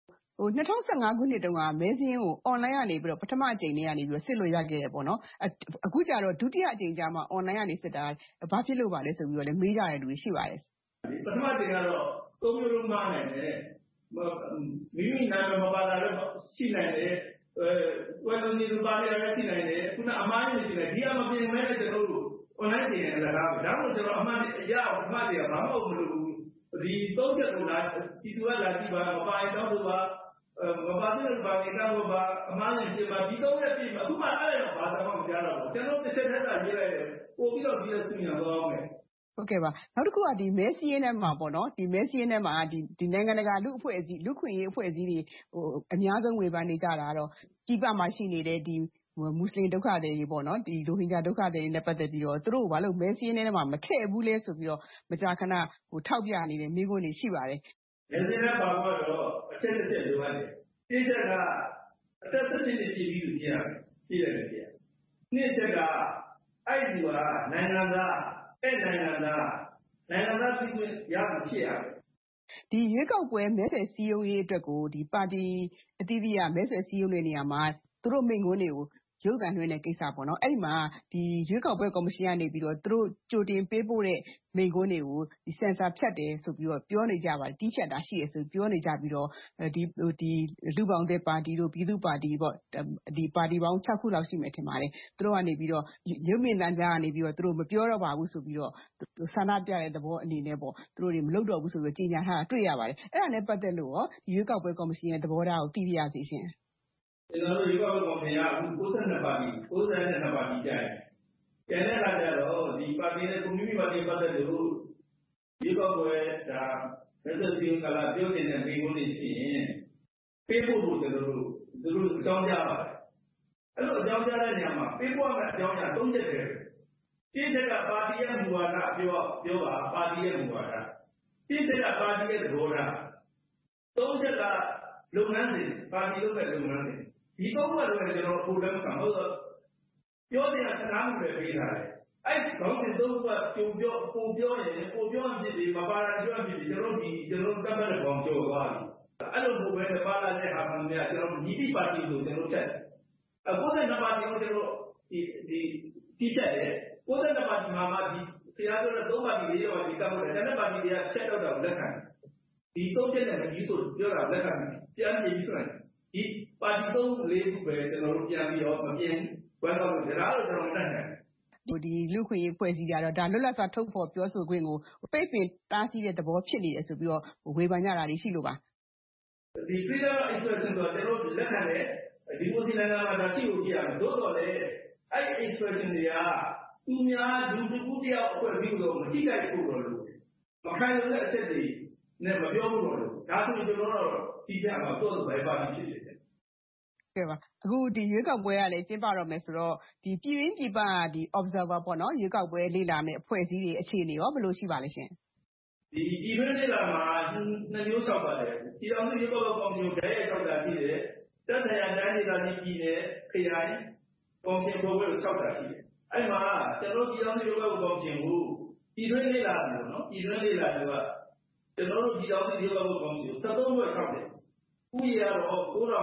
2015 ခုနှစ်တုန်းကမဲစင်းကို online ကနေပြီးတော့ပထမအကြိမ်နဲ့ကနေပြီးတော့စစ်လို့ရခဲ့တယ်ပေါ့နော်အခုကျတော့ဒုတိယအကြိမ်ကျမှ online ကနေစစ်တာဘာဖြစ်လို့ပါလဲဆိုပြီးတော့လည်းမေးကြတဲ့လူတွေရှိပါတယ်ပထမအကြိမ်ကတော့3မျိုးလုံးမှားနိုင်တယ်မိမိနာမည်မပါတာလည်းရှိနိုင်တယ်ဝယ်လို့နေလို့ပါရလည်းရှိနိုင်တယ်ခုနအမှားကြီးရှိတယ်ဒီအမပြင်မဲ့တဲ့ကျွန်တော်တို့ online တင်ရတာဒါမှမဟုတ်ကျွန်တော်အမှားအရာအမှားတွေကဘာမှမလုပ်ဘူးဒီ3ချက်ကိုလာဒီသူကလာကြည့်ပါမပါရင်တော့သူကမပါတဲ့ဘာတွေကတော့ဘာအမှားနဲ့ပြင်ပါဒီ3ရက်ပြင်ပါအခုမှအဲ့ဒါဘာသာမှမကြားတော့ဘူးကျွန်တော်တစ်ချက်ထက်တာရေးလိုက်တယ်ပို့ပြီးတော့ဒီဆူညာသွားအောင်မယ်ဟုတ်ကဲ့ပါနောက်တစ်ခုကဒီမဲစီးရင်ထဲမှာပေါ့နော်ဒီမဲစီးရင်ထဲမှာဒီနိုင်ငံတကာလူအဖွဲ့အစည်းလူခွင့်ရေးအဖွဲ့အစည်းတွေအများဆုံးဝေဖန်နေကြတာတော့ပြည်ပမှာရှိနေတဲ့ဒီမွတ်စလင်ဒုက္ခသည်တွေပေါ့နော်ဒီရိုဟင်ဂျာဒုက္ခသည်တွေနဲ့ပတ်သက်ပြီးတော့သူတို့ဘာလို့မဲစီးရင်ထဲမှာမထည့်ဘူးလဲဆိုပြီးတော့မကြာခဏထောက်ပြနေတဲ့မိကွန်းတွေရှိပါတယ်မဲစီးထဲပါတော့အချက်တစ်ချက်လိုအပ်တယ်ဒီချက်ကအသက်17နှစ်ပြည့်ပြီးသူပြရတယ်ပြည့်တယ်ပြည့်နှစ်ချက်ကအဲ့ဒီကနိုင်ငံသားအဲ့နိုင်ငံသားပြည်ခွင့်ရဖို့ဖြစ်ရတယ်ဒီရွေးကောက်ပွဲမဲဆွယ်စည်းရုံးရေးအတွက်ကိုဒီပါတီအသီးသီးကမဲဆွယ်စည်းရုံးတဲ့နေရာမှာသူတို့မိန့်ခွန်းတွေကိုရုပ်သံလွှင့်တဲ့ကိစ္စပေါ့နော်အဲ့ဒီမှာဒီရွေးကောက်ပွဲကော်မရှင်ကနေပြီးတော့သူတို့ကြိုတင်ပေးပို့တဲ့မိန့်ခွန်းတွေကိုဒီစင်ဆာဖြတ်တယ်ဆိုပြီးတော့ပြောနေကြပါတယ်တီးဖြတ်တာရှိတယ်ဆိုပြောနေကြပြီးတော့ဒီလူပေါင်းတဲ့ပါတီတို့ပြည်သူ့ပါတီပေါ့ဒီပါတီပေါင်း6ခုလောက်ရှိမယ်ထင်ပါတယ်သူတို့ကနေပြီးတော့ရုပ်မြင်သံကြားကနေပြီးတော့သူတို့မပြောတော့ပါဘူးဆိုပြီးတော့ဆန္ဒပြတဲ့သဘောအနေနဲ့ပေါ့သူတို့တွေမလုပ်တော့ဘူးဆိုပြီးကြေညာထားတာတွေ့ရပါတယ်အဲ့ဒါနဲ့ပတ်သက်လို့ရောဒီရွေးကောက်ပွဲကော်မရှင်ရဲ့သဘောထားကိုသိပြရစီရှင်ကျွန်တော်တို့ရွေးကောက်ပွဲကော်မရှင်ကအခု62ပါတီ62ပါတီကြိုင်ကျန်တဲ့အခါကျတော့ဒီပါတီနဲ့ကွန်မြူနတီပါတီပတ်သက်လို့ရွေးကောက်ပွဲဒါလက်စစီကလာပြောနေတဲ့မိကုန်းတွေရှိရင်ပေးဖို့လို့ကျွန်တော်တို့သူတို့အကြောင်းကြားပါတယ်အဲ့လိုအကြောင်းကြားတဲ့နေရာမှာပေးဖို့မဲ့အကြောင်းကြား3ချက်တည်းတိချက်ကပါတီရဲ့မူဝါဒပြောပါပါတီရဲ့မူဝါဒတိချက်ကပါတီရဲ့သဘောထား3ချက်ကလုပ်ငန်းစဉ်ပါတီလုပ်တဲ့လုပ်ငန်းစဉ်ဒီ3ခုကတော့ကျွန်တော်ပုံတမ်းခံဟုတ်တော့ပြောနေတာစကားမျိုးပဲပေးထားတယ်အဲ့ခေါင်းစဉ်3ခုကကြုံပြောပုံပြောရင်ပုံပြောအဖြစ်ဒီမပါတာပြောအဖြစ်ဒီကျွန်တော်တတ်တဲ့ကောင်ကြော်သွားပြီအဲ့လိုပုံပဲပါလာတဲ့ဟာမှမရကျွန်တော်ညီတိပါတီလို့ကျွန်တော်ချက်အခုတဲ့ပါတီကိုကျွန်တော်ဒီတိချက်တယ်ကိုယ်တဲ့ပါတီမှာဒီဆရာတို့3ပါတီ4ပါတီကမို့တယ်တဲ့ပါတီတွေကချက်တော့တာလက်ခံဒီ3ချက်နဲ့မကြီးဆိုပြောတာလက်ခံပြန်ကြည့်ပြီးဆိုရင်ဒီပါတီ3-4ခုပဲကျွန်တော်တို့ပြန်ပြီးတော့မပြင်းဘယ်တော့မှဒါတော့ကျွန်တော်တတ်တယ်ဒီလူခွင့်ရေးဖွဲ့စည်းကြတော့ဒါလွတ်လပ်စွာထုတ်ဖော်ပြောဆိုခွင့်ကိုပိတ်ပင်တားဆီးတဲ့သဘောဖြစ်နေတယ်ဆိုပြီးတော့ဝေဖန်ကြတာတွေရှိလို့ပါဒီ freedom of expression ဆိုတော့ကျွန်တော်လက်ခံတယ်ဒီမိုဒီနိုင်ငံမှာဒါရှိလို့ရှိရတယ်သို့တော်လည်းအဲ့ expression တွေကသူများလူတစ်ခုတယောက်အဖွဲ့ပြီးတော့မကြည့်လိုက်ဖို့တော့လို့မခံရတဲ့အချက်တွေနဲ့မပြောဘူးတော့လို့ဒါဆိုရင်ကျွန်တော်တို့ဒီပြမှာတော့ဘယ်ပါတီဖြစ်ဖြစ်ကဲပါအခုဒီရွေးကောက်ပွဲကလည်းကျင်းပတော့မယ်ဆိုတော့ဒီပြည်ရင်းပြည်ပဒီ observer ပေါ့နော်ရွေးကောက်ပွဲလေ့လာမယ့်အဖွဲ့အစည်းတွေအခြေအနေရောဘယ်လိုရှိပါလဲရှင်ဒီပြည်တွင်းလေ့လာမှာ2မျိုးလျှောက်ပါတယ်ပြည်တော်စုရွေးကောက်ပွဲကော်မရှင်ဓာတ်ရိုက်လျှောက်တာရှိတယ်သက်ဆိုင်ရာတိုင်းဒေသကြီးပြည်နယ်ခရိုင်ကော်မရှင်ဘုတ်ဘဲကိုလျှောက်တာရှိတယ်အဲ့မှာကျွန်တော်ပြည်တော်စုရွေးကောက်ပွဲကော်မရှင်ကိုပြည်တွင်းလေ့လာတယ်နော်ပြည်တွင်းလေ့လာတယ်ကကျွန်တော်တို့ပြည်တော်စုရွေးကောက်ပွဲကော်မရှင်73ဘွဲ့လျှောက်တယ်ဥယျာတော့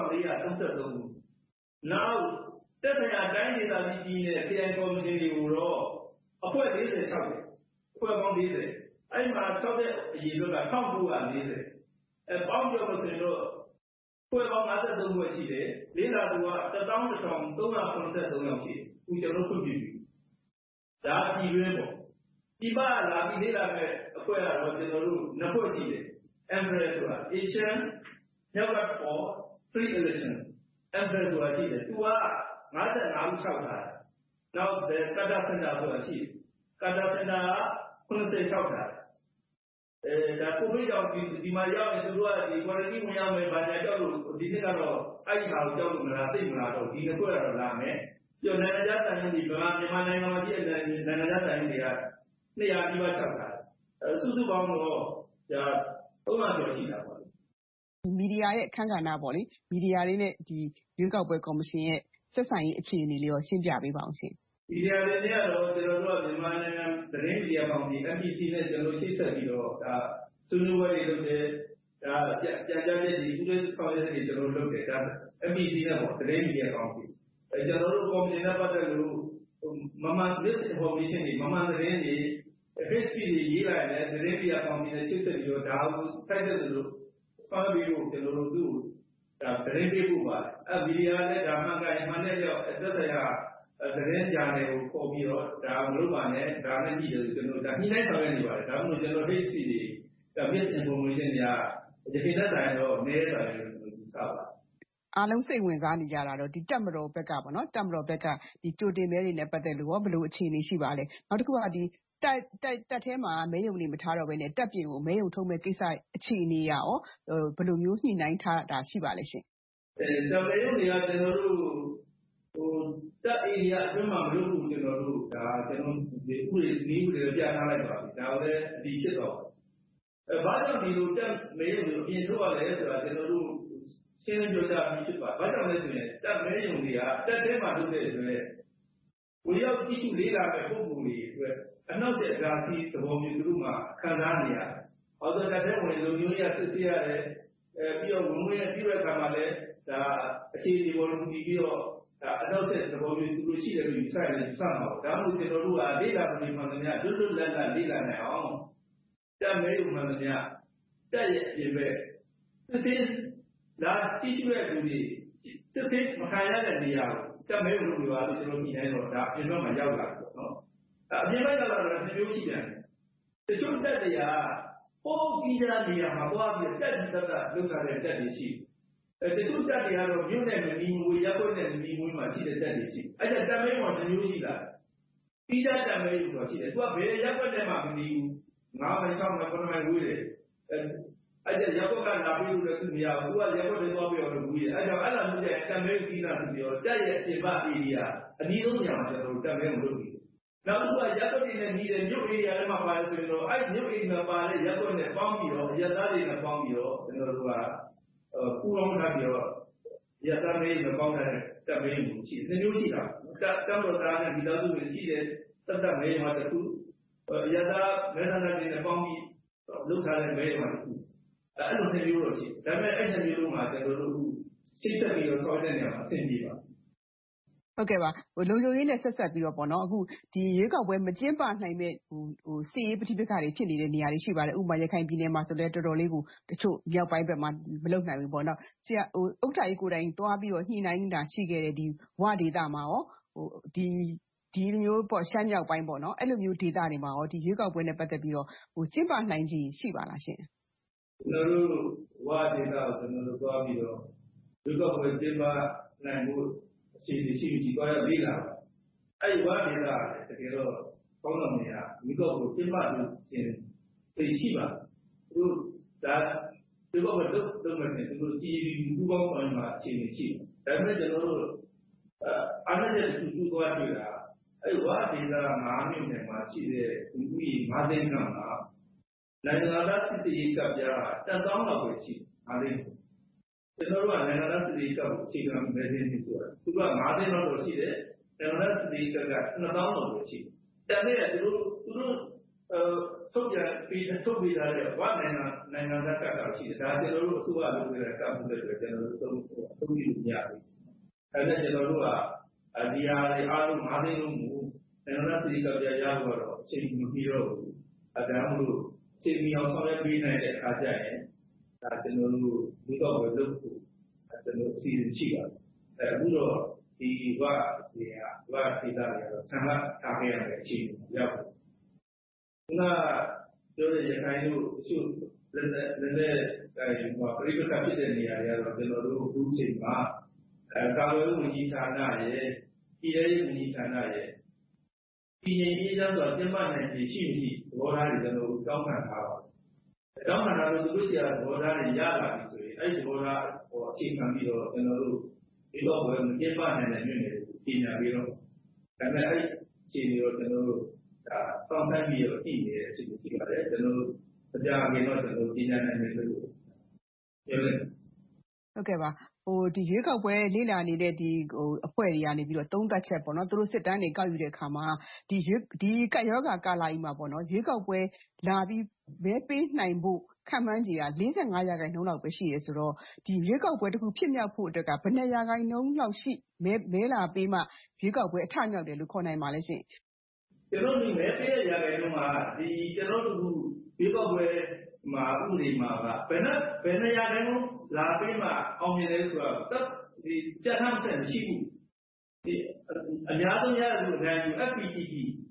9433ခုနောက်သက်ဆိုင်ရာတိုင်းဒေသကြီးပြည်နယ်ခရိုင်ကော်မရှင်တွေကိုတော့အဖွဲ့40လျှောက်တယ်အဖွဲ့ပေါင်း40အဲ့မှာလျှောက်တဲ့အရေအတွက်က1940ပေါင်းပြောလို့ဆိုရင်တော့ဖွဲ့ပေါင်း53ဘွဲ့ရှိတယ်လေးလာသူက11383ယောက်ရှိတယ်အခုကျွန်တော်ဖွင့်ပြပြီဒါပြည်တွင်းပေါ့ဒီပါလာပြီးလေးလာမဲ့အဖွဲ့ကတော့ကျွန်တော်တို့နှစ်ဖွဲ့ရှိတယ် Embrace ဆိုတာ Asian Network for Free Election Embrace ဆိုတာရှိတယ်သူက55ဦး6ထားနောက် Qatar Center ဆိုတာရှိတယ်Qatar Center 86ထားဒါကိုဗစ်ကြောင့်ဒီမှာရောက်ရင်သူတို့ကဒီကွာရန်တင်းဝင်ရမယ်ဘာညာကြောက်လို့ဒီနေ့ကတော့အဲ့ဒီဟာကိုကြောက်လို့မလားသိမလားတော့ဒီနှစ်ခွက်တော့လာမယ်ပြောနိုင်ငံခြားဆိုင်ရင်ဒီမြန်မာနိုင်ငံမှာပြည်နိုင်ငံခြားဆိုင်ရင်တွေက200ဒီပါ6ထားစုစုပေါင်းတော့ဒါ300ကျော်ရှိတာပေါ့မီဒီယာရဲ့အခန်းကဏ္ဍပေါ့လေမီဒီယာတွေနဲ့ဒီရွေးကောက်ပွဲကော်မရှင်ရဲ့ဆက်ဆံရေးအခြေအနေလေးရောရှင်းပြပေးပါအောင်ရှင်မီဒီယာတွေနဲ့ကတော့ကျွန်တော်တို့ကမြန်မာနိုင်ငံသတင်းမီဒီယာကောင်စီ MPC နဲ့ကျွန်တော်ချိတ်ဆက်ပြီးတော့ဒါဆွေးနွေးပွဲတွေလုပ်တယ်ဒါပြန်ကြားချက်တွေဥပဒေဆောင်ရွက်တွေကျွန်တော်လုပ်တယ်ဒါ MPC နဲ့ပေါ့သတင်းမီဒီယာကောင်စီကျွန်တော်တို့ကော်မရှင်နဲ့ပတ်သက်လို့မမှန် misinformation တွေမမှန်သတင်းတွေ history တွေရေးလာတယ်သတင်းမီဒီယာကောင်စီနဲ့ချိတ်ဆက်ပြီးတော့ဒါကိုစိုက်တဲ့လို့ဆောင်ရွက်ပြီးတော့ကျွန်တော်တို့သူ့ဒါသတင်းပေးဖို့ပါမီဒီယာနဲ့ဒါမှန်ကန်မှန်တဲ့ရောက်သက်သက်ရာသတင်းကြတယ်ကိုပေါ်ပြီးတော့ဒါမလုပ်ပါနဲ့ဒါနဲ့ကြည့်တယ်ကျွန်တော်ဒါညှိနှိုင်းဆောင်ရွက်နေပါတယ်ဒါမှမဟုတ်ကျွန်တော် history တွေဒါ misinformation တွေကဒီနေ့တိုင်းတော့နည်းတယ်လို့ယူဆပါအားလုံးစိတ်ဝင်စားနေကြတာတော့ဒီတက်မတော်ဘက်ကပေါ့နော်တက်မတော်ဘက်ကဒီကြိုတင်မဲတွေနဲ့ပတ်သက်လို့ရောဘယ်လိုအခြေအနေရှိပါလဲနောက်တစ်ခုကဒီတက်ထဲမှာမဲယုံနေမထားတော့ဘဲနဲ့တက်ပြင်ကိုမဲယုံထုံးမဲ့ကိစ္စအခြေအနေရောဘယ်လိုမျိုးညှိနှိုင်းထားတာရှိပါလဲရှင်တော်မဲယုံတွေကကျွန်တော်တို့တက်ဧရိယာအတွင်းမှာမလုပ်ဘူးကျွန်တော်တို့ဒါကျွန်တော်ဒီဥပဒေတွေပြထားလိုက်ပါပြီဒါလည်းအဒီဖြစ်တော့ဘာကြောင့်ဒီလိုတက်မဲယုံတွေအပြင်ထုတ်ရလဲဆိုတာကျွန်တော်တို့ရှင်းလင်းပြောပြပြီးဖြစ်ပါဘာကြောင့်လဲဆိုရင်တက်မဲယုံတွေကတက်ထဲမှာလုပ်တဲ့အတွက်ဝေရောက်ကြည့်ရှုလေးလာတဲ့ပုံပုံတွေအတွက်အနောက်တဲ့ဓာတ်သဘောမျိုးသူတို့မှခံစားနေရတယ်။အော်ဆိုတက်တဲ့ဝင်လူမျိုးရစစ်စစ်ရတယ်ပြီးတော့ဝင်ဝင်ပြီးတဲ့အခါမှာလည်းဒါအခြေအနေပေါ်လို့ပြီးတော့ဒါအနောက်တဲ့သဘောမျိုးသူတို့ရှိတယ်လို့ယူဆရတယ်ယူဆမှာပေါ့။ဒါမှမဟုတ်ကျွန်တော်တို့ကလေးလာပုံမှန်သမျှလွတ်လွတ်လပ်လပ်လေးလာနိုင်အောင်တက်မဲမှန်သမျှတက်ရဲ့အပြင်ပဲစစ်စစ်ဒါကြည့်ရှုတဲ့လူတွေစစ်စစ်မခံရတဲ့နေရာကိုတက်မဲလို့ပြောတာကျွန်တော်ညှိနှိုင်းတော့ဒါအပြင်ဘက်မှာရောက်လာတယ်နော်အပြင်ဘက်ကလာတော့မျိုးရှိတယ်တချို့တက်တွေကပိုးပြီးတဲ့နေရာမှာသွားပြီးတက်ပြီးတက်လုပ်ထားတဲ့တက်တွေရှိတချို့တက်တွေကတော့မြို့နယ်မီမွေရပ်ကွက်နဲ့မီမွေမှာရှိတဲ့တက်တွေရှိအဲ့ဒါတက်မဲမှာမျိုးရှိတာပြီးတဲ့တက်မဲလို့ရှိတယ်သူကဘယ်ရပ်ကွက်နဲ့မှမီဘူး9မိုင်6မိုင်9မိုင်ဝေးတယ်အဲ့ဒါရပ်ကွက်ကလာပြီးလို့လည်းသူမရဘူးသူကရပ်ကွက်တွေသွားပြီးတော့လူကြီးအဲ့ကြောင့်အဲ့လိုမျိုးတဲ့တက်မဲပြီးတာသူပြောတက်ရဲ့ပြင်ပဧရိယာအနည်းဆုံးနေရာမှာကျွန်တော်တို့တက်မဲမလုပ်ဘူးနောက်တစ်ခုကရပ်ကွက်တွေနဲ့ညီတဲ့မြို့ဧရိယာတွေမှာပါတယ်ဆိုရင်တော့အဲ့မြို့ဧရိယာမှာပါတဲ့ရပ်ကွက်နဲ့ပေါင်းပြီးတော့ရပ်သားတွေနဲ့ပေါင်းပြီးတော့ကျွန်တော်တို့ကပူလောင်းထားပြီးတော့ရပ်သားတွေနဲ့ပေါင်းတဲ့တက်မဲမှုရှိတယ်မျိုးရှိတာတက်မတော်သားနဲ့ဒီလိုစုတွေရှိတယ်တက်မဲမှာတခုရပ်သားမဲဆန္ဒတွေနဲ့ပေါင်းပြီးလုပ်ထားတဲ့မဲမှာတခုအဲ့လိုမျိုးတော့ရှိဒါပေမဲ့အဲ့ဒီမျိုးလုံးမှာကျွန်တော်တို့စိတ်သက်ပြီးတော့ဆောက်တဲ့နေရာမှာအဆင်ပြေပါဟုတ်ကဲ့ပါလုံခြုံရေးနဲ့ဆက်ဆက်ပြီးတော့ပေါ့နော်အခုဒီရွေးကောက်ပွဲမကျင်းပနိုင်မဲ့စစ်ရေးပဋိပက္ခတွေဖြစ်နေတဲ့နေရာတွေရှိပါတယ်ဥပမာရခိုင်ပြည်နယ်မှာဆိုလည်းတော်တော်လေးကိုတချို့မြောက်ပိုင်းဘက်မှာမလုပ်နိုင်ဘူးပေါ့နော်ဆရာဥက္ကဋ္ဌကြီးကိုယ်တိုင်သွားပြီးတော့ညှိနှိုင်းတာရှိခဲ့တဲ့ဒီဝဒေသမှာရောဒီလိုမျိုးပေါ့ရှမ်းမြောက်ပိုင်းပေါ့နော်အဲ့လိုမျိုးဒေသတွေမှာရောဒီရွေးကောက်ပွဲနဲ့ပတ်သက်ပြီးတော့ကျင်းပနိုင်ခြင်းရှိပါလားရှင်ကျွန်တော်တို့ဝဒေသကိုကျွန်တော်တို့သွားပြီးတော့ရွေးကောက်ပွဲကျင်းပနိုင်မှုအခြေအနေရှိမရှိသွားရလေ့လာအဲ့ဒီဝါဒေတာတကယ်တော့ကောင်းတော်နေရမိကောကိုပြတ်မှတ်လို့ရှင်သိရှိပါသူဒါဒီဘောတော့မယ်သူတို့ကြည်ဘူးကောင်းဆောင်မှာအခြေအနေရှိဒါပေမဲ့ကျွန်တော်တို့အားနဲ့တူသွားတွေ့တာအဲ့ဝါဒေတာ9မြို့နယ်မှာရှိတဲ့ဒီဥယျာဉ်5သိန်းကမှာနိုင်ငံသားစစ်တေးကပြား10,000လောက်ပဲရှိ5သိန်းကျွန်တော်တို့ကနိုင်ငံသားစစ်တေးကကိုအခြေခံမဲသိန်းနေဆိုတာသူက9သိန်းလောက်တော့ရှိတယ်နိုင်ငံသားစစ်တေးက2000လောက်ပဲရှိတယ်တဲ့သူတို့ထုတ်ပေးထားတဲ့ဝနိုင်ငံသားကရှိတယ်ဒါကျွန်တော်တို့အစိုးရလုပ်ခဲ့တဲ့ကမှုတွေကျွန်တော်တို့သုံးလို့မရဘူးအဲ့ဒါကျွန်တော်တို့ကဒီဟာတွေအားလုံး9သိန်းလုံးကိုနိုင်ငံသားစစ်တေးကပြားရလို့တော့အချိန်မပြီးတော့ဘူးအဲဒါမှမဟုတ်ချိန်မီအောင်ဆောင်ရွက်ပေးနိုင်တဲ့အခါကျရင်ဒါကျွန်တော်တို့ဒီတော့ပဲလုပ်ဖို့ကျွန်တော်စီစဉ်ရှိပါတယ်အခုတော့ဒီဝဒေတာတွေကတော့ဆန္ဒထားခဲ့ရတဲ့အခြေအနေရောက်တယ်ခုနပြောတဲ့ရခိုင်တို့အချို့လည်းပြိပက္ခဖြစ်တဲ့နေရာတွေကတော့ကျွန်တော်တို့အခုချိန်မှာကာကွယ်ရေးဝန်ကြီးဌာနရဲ့ပြည်ထောင်စုဝန်ကြီးဌာနရဲ့တည်ငြိမ်အေးချမ်းစွာကျင်းပနိုင်ခြေရှိမရှိသဘောထားတွေကျွန်တော်တို့တောင်းခံထားပါတယ်။တောင်းခံတာလို့သူတို့ဆီကသဘောထားတွေရလာပြီဆိုရင်အဲ့ဒီသဘောထားအခြေခံပြီးတော့ကျွန်တော်တို့ဒီတော့ဘယ်မကျင်းပနိုင်တဲ့မြို့နယ်တွေကိုပြင်ညာပြီးတော့ဒါပေမဲ့အဲ့အခြေအနေကိုကျွန်တော်တို့ဒါစောင့်တိုင်းပြီးတော့တည်နေတဲ့အခြေအနေရှိပါတယ်ကျွန်တော်တို့အကြအခင်တော့ကျွန်တော်ပြင်ညာနိုင်မယ်လို့ပြောတယ်ဟုတ်ကဲ့ပါဒီရွေးကောက်ပွဲလေ့လာနေတဲ့ဒီအဖွဲ့တွေကနေပြီးတော့သုံးသပ်ချက်ပေါ့နော်သူတို့စစ်တမ်းတွေကောက်ယူတဲ့အခါမှာဒီကပ်ရောဂါကာလကြီးမှာပေါ့နော်ရွေးကောက်ပွဲလာပြီးမဲပေးနိုင်ဖို့ခန့်မှန်းခြေက 45% လောက်ပဲရှိရဲဆိုတော့ဒီရွေးကောက်ပွဲတစ်ခုဖြစ်မြောက်ဖို့အတွက်ကဘယ်နှစ်ရာခိုင်နှုန်းလောက်ရှိမဲလာပေးမှရွေးကောက်ပွဲအထမြောက်တယ်လို့ခေါ်နိုင်ပါလဲရှင်ကျွန်တော်ဒီမဲပေးတဲ့ရာခိုင်နှုန်းမှာဒီကျွန်တော်တို့ရွေးကောက်ပွဲမှာဥပဒေမှာကဘယ်နှစ်ရာခိုင်နှုန်းလာပေးမှအောင်မြင်တယ်ဆိုတော့ဒီပြတ်ထမ်းတဲ့မရှိဘူးဒီအများဆုံးရတဲ့လူတိုင်း FPTP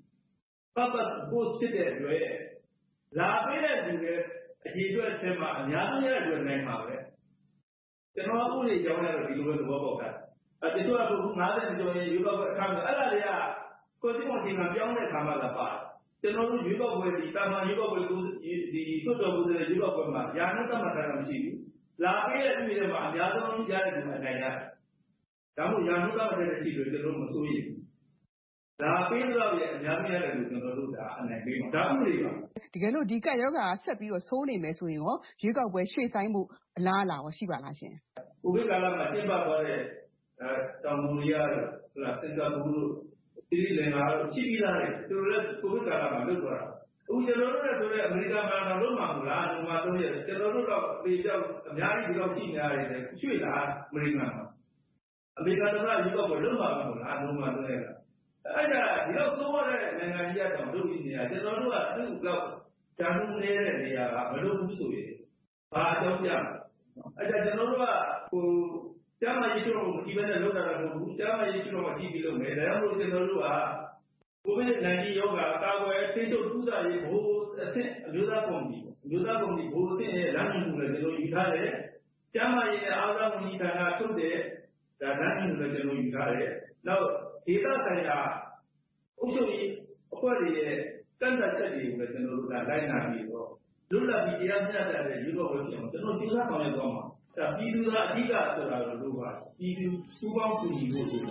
purpose post ဖြစ်တဲ့အတွက်လာပေးတဲ့လူရဲ့အရေးအတွက်ထဲမှာအများဆုံးရတဲ့လူနိုင်မှာပဲကျွန်တော်ဥပဒေကြောင်းရတော့ဒီလိုပဲသဘောပေါက်တာတချို့က50ကျော်ရင်ရွေးကောက်ပွဲအခါမှာအဲ့ဒါတွေကကိုယ်စီမံတင်မှာပြောင်းတဲ့အခါမှာလာပါကျွန်တော်တို့ရွေးကောက်ပွဲဒီတာမန်ရွေးကောက်ပွဲဒီသွတ်တော်ကိုရွေးကောက်ပွဲမှာယာနုတ္တမတာမရှိဘူးလာပေးတဲ့လူတွေမှာအများဆုံးရတဲ့လူအနိုင်ရတယ်ဒါမှမဟုတ်ယာနုတ္တမတဲ့ရှိလို့ကျွန်တော်မစိုးရိမ်ဘူးလာပေးတော့ရဲ့အများကြီးရတယ်လို့ကျွန်တော်တို့ကအနိုင်ပေးမှာဒါဥပဒေပါတကယ်လို့ဒီကပ်ရောဂါဆက်ပြီးတော့ဆိုးနေမယ်ဆိုရင်ရောရွေးကောက်ပွဲရှေ့ဆိုင်မှုအလားအလာရောရှိပါလားရှင်ကိုဗစ်ကာလမှာကျင်းပသွားတဲ့တောင်မူရီယာတို့စင်ကာပူတို့ဒီလင်္ကာတို့ရှိပြီးသားတယ်သူတို့လည်းကိုဗစ်ကာလမှာလုပ်သွားတာအခုကျွန်တော်တို့လည်းဆိုတဲ့အမေရိကန်မှာတော့လုပ်မှာမလားဒီမှာတော့ကျွန်တော်တို့တော့ဒီကြောက်အများကြီးဒီလောက်ရှိနေရတယ်ရွှေ့လာအမေရိကန်မှာအမေရိကန်သမ္မတရွေးကောက်ပွဲလုပ်မှာမလားဒီမှာတော့အဲ့ဒါဒီလောက်သုံးရတဲ့နိုင်ငံကြီးကတော့လုပ်ပြီးနေတာကျွန်တော်တို့ကသူ့လောက်ဂျာနူနေတဲ့နေရာကမလုပ်ဘူးဆိုရင်ဘာအကြောင်းပြအဲ့ဒါကျွန်တော်တို့ကကျမ်းမာရေးချုပ်ကိုဒီဘက်နဲ့လောက်တာတော့မဟုတ်ဘူးကျမ်းမာရေးချုပ်ကကြည့်ပြီးလုပ်မယ်ဒါကြောင့်မို့ကျွန်တော်တို့ကကိုဗစ်-19 ရောဂါကာကွယ်ထိန်းချုပ်ကုသရေးဘိုးအဆင့်အမျိုးသားကော်မတီဘိုးအဆင့်ရဲ့လမ်းညွှန်မှုလည်းကျွန်တော်ယူထားတယ်ကျမ်းမာရေးနဲ့အားကစားဝန်ကြီးဌာနထုတ်တဲ့ဒါလမ်းညွှန်လည်းကျွန်တော်ယူထားတယ်နောက်ဒေသဆိုင်ရာအုပ်ချုပ်ရေးအဖွဲ့တွေရဲ့ကန့်သတ်ချက်တွေကိုလည်းကျွန်တော်တို့ကလိုက်နာပြီးတော့လွတ်လပ်ပြီးတရားမျှတတဲ့ရွေးကောက်ပွဲဖြစ်အောင်ကျွန်တော်ကြိုးစားဆောင်ရွက်သွားမှာပြည်သူကအဓိကဆိုတာကိုလို့ပါပြည်သူစူးပေါင်းကူညီဖို့ဆိုတာ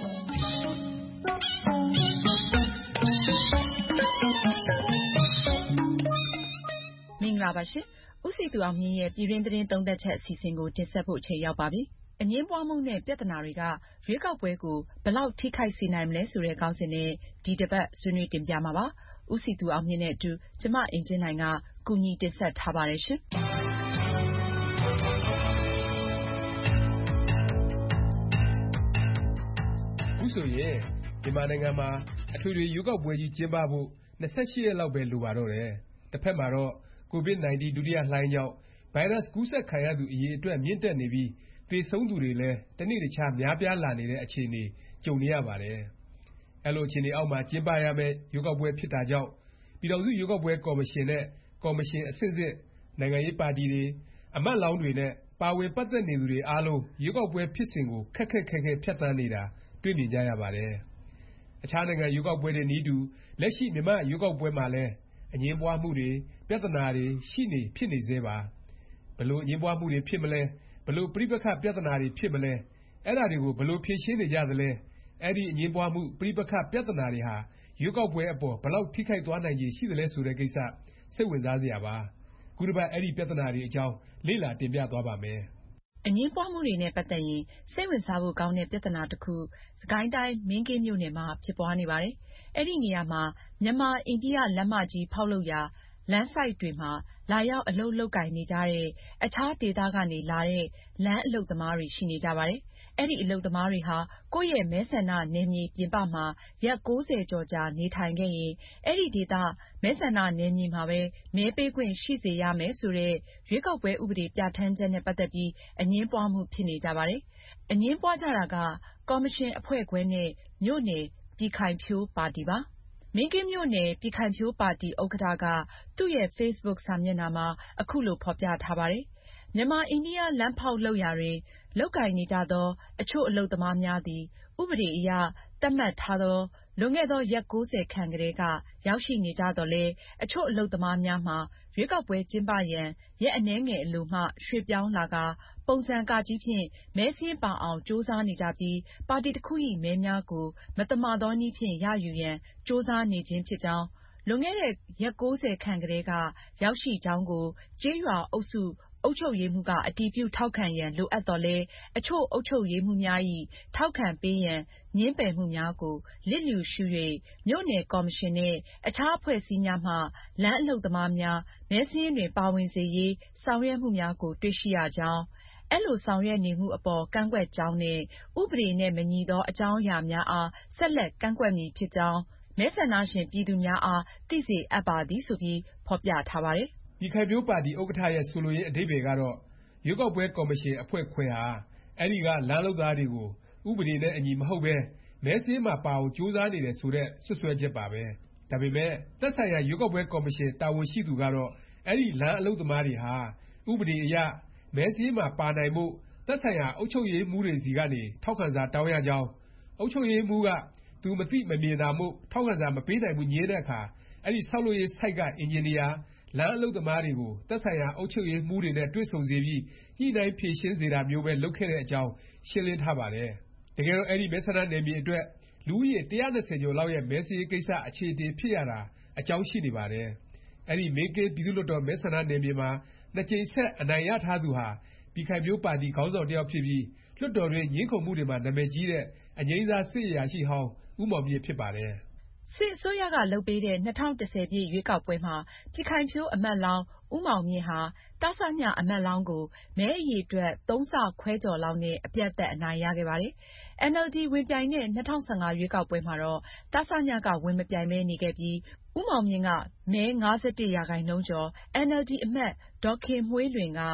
မင်္ဂလာပါရှင်ဦးစီသူအောင်မြင့်ရဲ့ပြည်တွင်းသတင်းသုံးသပ်ချက်အစီအစဉ်ကိုတင်ဆက်ဖို့အချိန်ရောက်ပါပြီအငြင်းပွားမှုနဲ့ပြဿနာတွေကရွေးကောက်ပွဲကိုဘယ်လောက်ထိခိုက်စေနိုင်မလဲဆိုတဲ့ခေါင်းစဉ်နဲ့ဒီတစ်ပတ်ဆွေးနွေးတင်ပြမှာပါဦးစီသူအောင်မြင့်နဲ့အတူကျမအင်ကြင်းနိုင်ကကူညီတင်ဆက်ထားပါတယ်ရှင်အခုဆိုရင်မြန်မာနိုင်ငံမှာအထွေထွေရွေးကောက်ပွဲကြီးကျင်းပဖို့28ရက်လောက်ပဲလိုပါတော့တယ်တစ်ဖက်မှာတော့COVID-19 ဒုတိယလှိုင်းကြောင့်ဗိုင်းရပ်စ်ကူးစက်ခံရသူအရေအတွက်မြင့်တက်နေပြီးသေဆုံးသူတွေလည်းတစ်နေ့တစ်ခြားများပြားလာနေတဲ့အခြေအနေကြုံနေရပါတယ်အဲလိုအခြေအနေအောက်မှာကျင်းပရမယ့်ရွေးကောက်ပွဲဖြစ်တာကြောင့်ပြည်ထောင်စုရွေးကောက်ပွဲကော်မရှင်နဲ့ကော်မရှင်အဆင့်ဆင့်နိုင်ငံရေးပါတီတွေအမတ်လောင်းတွေနဲ့ပါဝင်ပတ်သက်နေသူတွေအားလုံးရွေးကောက်ပွဲဖြစ်စဉ်ကိုခက်ခက်ခဲခဲဖြတ်သန်းနေတာတွေ့မြင်ကြရပါတယ်အခြားနိုင်ငံရွေးကောက်ပွဲတွေနည်းတူလက်ရှိမြန်မာ့ရွေးကောက်ပွဲမှာလည်းအငြင်းပွားမှုတွေပြဿနာတွေဖြစ်နေသေးပါဘယ်လိုအငြင်းပွားမှုတွေဖြစ်မလဲဘယ်လိုပဋိပက္ခပြဿနာတွေဖြစ်မလဲအဲ့ဒါတွေကိုဘယ်လိုဖြေရှင်းနေကြသလဲအဲ့ဒီအငြင်းပွားမှုပဋိပက္ခပြဿနာတွေဟာရွေးကောက်ပွဲအပေါ်ဘယ်လောက်ထိခိုက်သွားနိုင်ခြေရှိသလဲဆိုတဲ့ကိစ္စစိတ်ဝင်စားစရာပါခုတစ်ပတ်အဲ့ဒီပြဿနာတွေအကြောင်းလေ့လာတင်ပြသွားပါမယ်အငြင်းပွားမှုတွေနဲ့ပတ်သက်ရင်စိတ်ဝင်စားဖို့ကောင်းတဲ့ပြဿနာတစ်ခုစစ်ကိုင်းတိုင်းမင်းကင်းမြို့နယ်မှာဖြစ်ပွားနေပါတယ်အဲ့ဒီနေရာမှာမြန်မာအိန္ဒိယလမ်းမကြီးဖောက်လုပ်ရာလမ်းဆိုက်တွေမှာလာရောက်အလုပ်လုပ်ကိုင်နေကြတဲ့အခြားဒေသကနေလာတဲ့လမ်းအလုပ်သမားတွေရှိနေကြပါတယ်အဲ့ဒီအလုပ်သမားတွေဟာကိုယ့်ရဲ့မဲဆန္ဒနယ်မြေပြင်ပမှာရက်90ကျော်ကြာနေထိုင်ခဲ့ရင်အဲ့ဒီဒေသမဲဆန္ဒနယ်မြေမှာပဲမဲပေးခွင့်ရှိစေရမယ်ဆိုတဲ့ရွေးကောက်ပွဲဥပဒေပြဋ္ဌာန်းချက်နဲ့ပတ်သက်ပြီးအငြင်းပွားမှုဖြစ်နေကြပါတယ်အငြင်းပွားကြတာကကော်မရှင်အဖွဲ့ခွဲနဲ့မြို့နယ်ပြည်ခိုင်ဖြိုးပါတီပါမင်းကင်းမြို့နယ်ပြည်ခိုင်ဖြိုးပါတီဥက္ကဋ္ဌကသူ့ရဲ့ Facebook စာမျက်နှာမှာအခုလိုဖော်ပြထားပါတယ်မြန်မာ-အိန္ဒိယလမ်းဖေါက်လုပ်ရာတွင်လုပ်ကိုင်နေကြသောအချို့အလုပ်သမားများသည်ဥပဒေအရသတ်မှတ်ထားသောလွန်ခဲ့သောရက် 90 ခန့်ကတည်းကရောက်ရှိနေကြသော်လည်းအချို့အလုပ်သမားများမှာရွေးကောက်ပွဲကျင်းပရန်ရက်အနည်းငယ်အလိုမှရွှေ့ပြောင်းလာကာပုံစံကကြီးဖြင့်မဲစာရင်းပါအောင်ကြိုးစားနေကြပြီးပါတီတစ်ခု၏မဲများကိုမသမာသောနည်းဖြင့်ရယူရန်ကြိုးစားနေခြင်းဖြစ်ကြောင်းလွန်ခဲ့တဲ့ရက် 90 ခန့်ကတည်းကရောက်ရှိကြောင်းကိုကျေးရွာအုပ်စုအုပ်ချုပ်ရေးမှူးကအတည်ပြုထောက်ခံရန်လိုအပ်သော်လည်းအချို့အုပ်ချုပ်ရေးမှူးများ၏ထောက်ခံပေးရန်ငြင်းပယ်မှုများကိုလျစ်လျူရှု၍မြို့နယ်ကော်မရှင်နှင့်အခြားအဖွဲ့အစည်းများမှလမ်းအလုပ်သမားများမဲစာရင်းတွင်ပါဝင်စေရေးဆောင်ရွက်မှုများကိုတွေ့ရှိရကြောင်းအဲလိုဆောင်ရွက်နေမှုအပေါ်ကန့်ကွက်ကြောင်းနဲ့ဥပဒေနှင့်မညီသောအကြောင်းအရာများအားဆက်လက်ကန့်ကွက်မည်ဖြစ်ကြောင်းမဲဆန္ဒရှင်ပြည်သူများအားသိစေအပ်ပါသည်ဆိုပြီးဖော်ပြထားပါတယ်။ပြည်ခိုင်ဖြိုးပါတီဥက္ကဋ္ဌရဲ့ဆိုလိုရင်းအဓိပ္ပါယ်ကတော့ရွေးကောက်ပွဲကော်မရှင်အဖွဲ့ခွဲဟာအဲဒီကလမ်းလုပ်သားတွေကိုဥပဒေနဲ့အညီမဟုတ်ပဲမဲစာရင်းမှာပါအောင်ကြိုးစားနေတယ်ဆိုတဲ့စွပ်စွဲချက်ပါပဲ။ဒါပေမဲ့သက်ဆိုင်ရာရွေးကောက်ပွဲကော်မရှင်တာဝန်ရှိသူကတော့အဲဒီလမ်းအလုပ်သမားတွေဟာဥပဒေအရမဲစာရင်းမှာပါနိုင်ဖို့သက်ဆိုင်ရာအုပ်ချုပ်ရေးမှူးတွေဆီကနေထောက်ခံစာတောင်းရကြောင်းအုပ်ချုပ်ရေးမှူးကသူမသိမမြင်တာမို့ထောက်ခံစာမပေးနိုင်ဘူးညင်းတဲ့အခါအဲဒီဆောက်လုပ်ရေးဆိုက်ကအင်ဂျင်နီယာလမ်းအလုပ်သမားတွေကိုသက်ဆိုင်ရာအုပ်ချုပ်ရေးမှူးတွေနဲ့တွေ့ဆုံစေပြီးညှိနှိုင်းဖြေရှင်းစေတာမျိုးပဲလုပ်ခဲ့တဲ့အကြောင်းရှင်းလင်းထားပါတယ်။တကယ်တော့အဲဒီမဲဆန္ဒနယ်မြေအတွက်လူဦးရေ 120 ကျော်လောက်ရဲ့မဲစာရင်းကိစ္စအခြေအတင်ဖြစ်ရတာအကြောင်းရှိနေပါတယ်။အဲဒီမင်းကင်းပြည်သူ့လွှတ်တော်မဲဆန္ဒနယ်မြေမှာ2 ကြိမ်ဆက်အနိုင်ရထားသူဟာပြည်ခိုင်ဖြိုးပါတီခေါင်းဆောင်တစ်ယောက်ဖြစ်ပြီးလွှတ်တော်တွင်းငြင်းခုံမှုတွေမှာနာမည်ကြီးတဲ့အငြိမ်းစားစစ်အရာရှိဟောင်းဦးမောင်မြင့်ဖြစ်ပါတယ်။စစ်အစိုးရကလုပ်ပေးတဲ့2010ပြည့်ရွေးကောက်ပွဲမှာပြည်ခိုင်ဖြိုးအမတ်လောင်းဦးမောင်မြင့်ဟာတစညအမတ်လောင်းကိုမဲအရေအတွက်3 ဆခွဲကျော်လောက်နဲ့အပြတ်သက်အနိုင်ရခဲ့ပါတယ်။ NLD ဝင်ပြိုင်တဲ့2015ရွေးကောက်ပွဲမှာတော့တစညကဝင်မပြိုင်ပဲနေခဲ့ပြီးဦးမောင်မြင့်ကမဲ 51% ကျော် NLD အမတ်ဒေါ်ခင်မွှေးလွင်က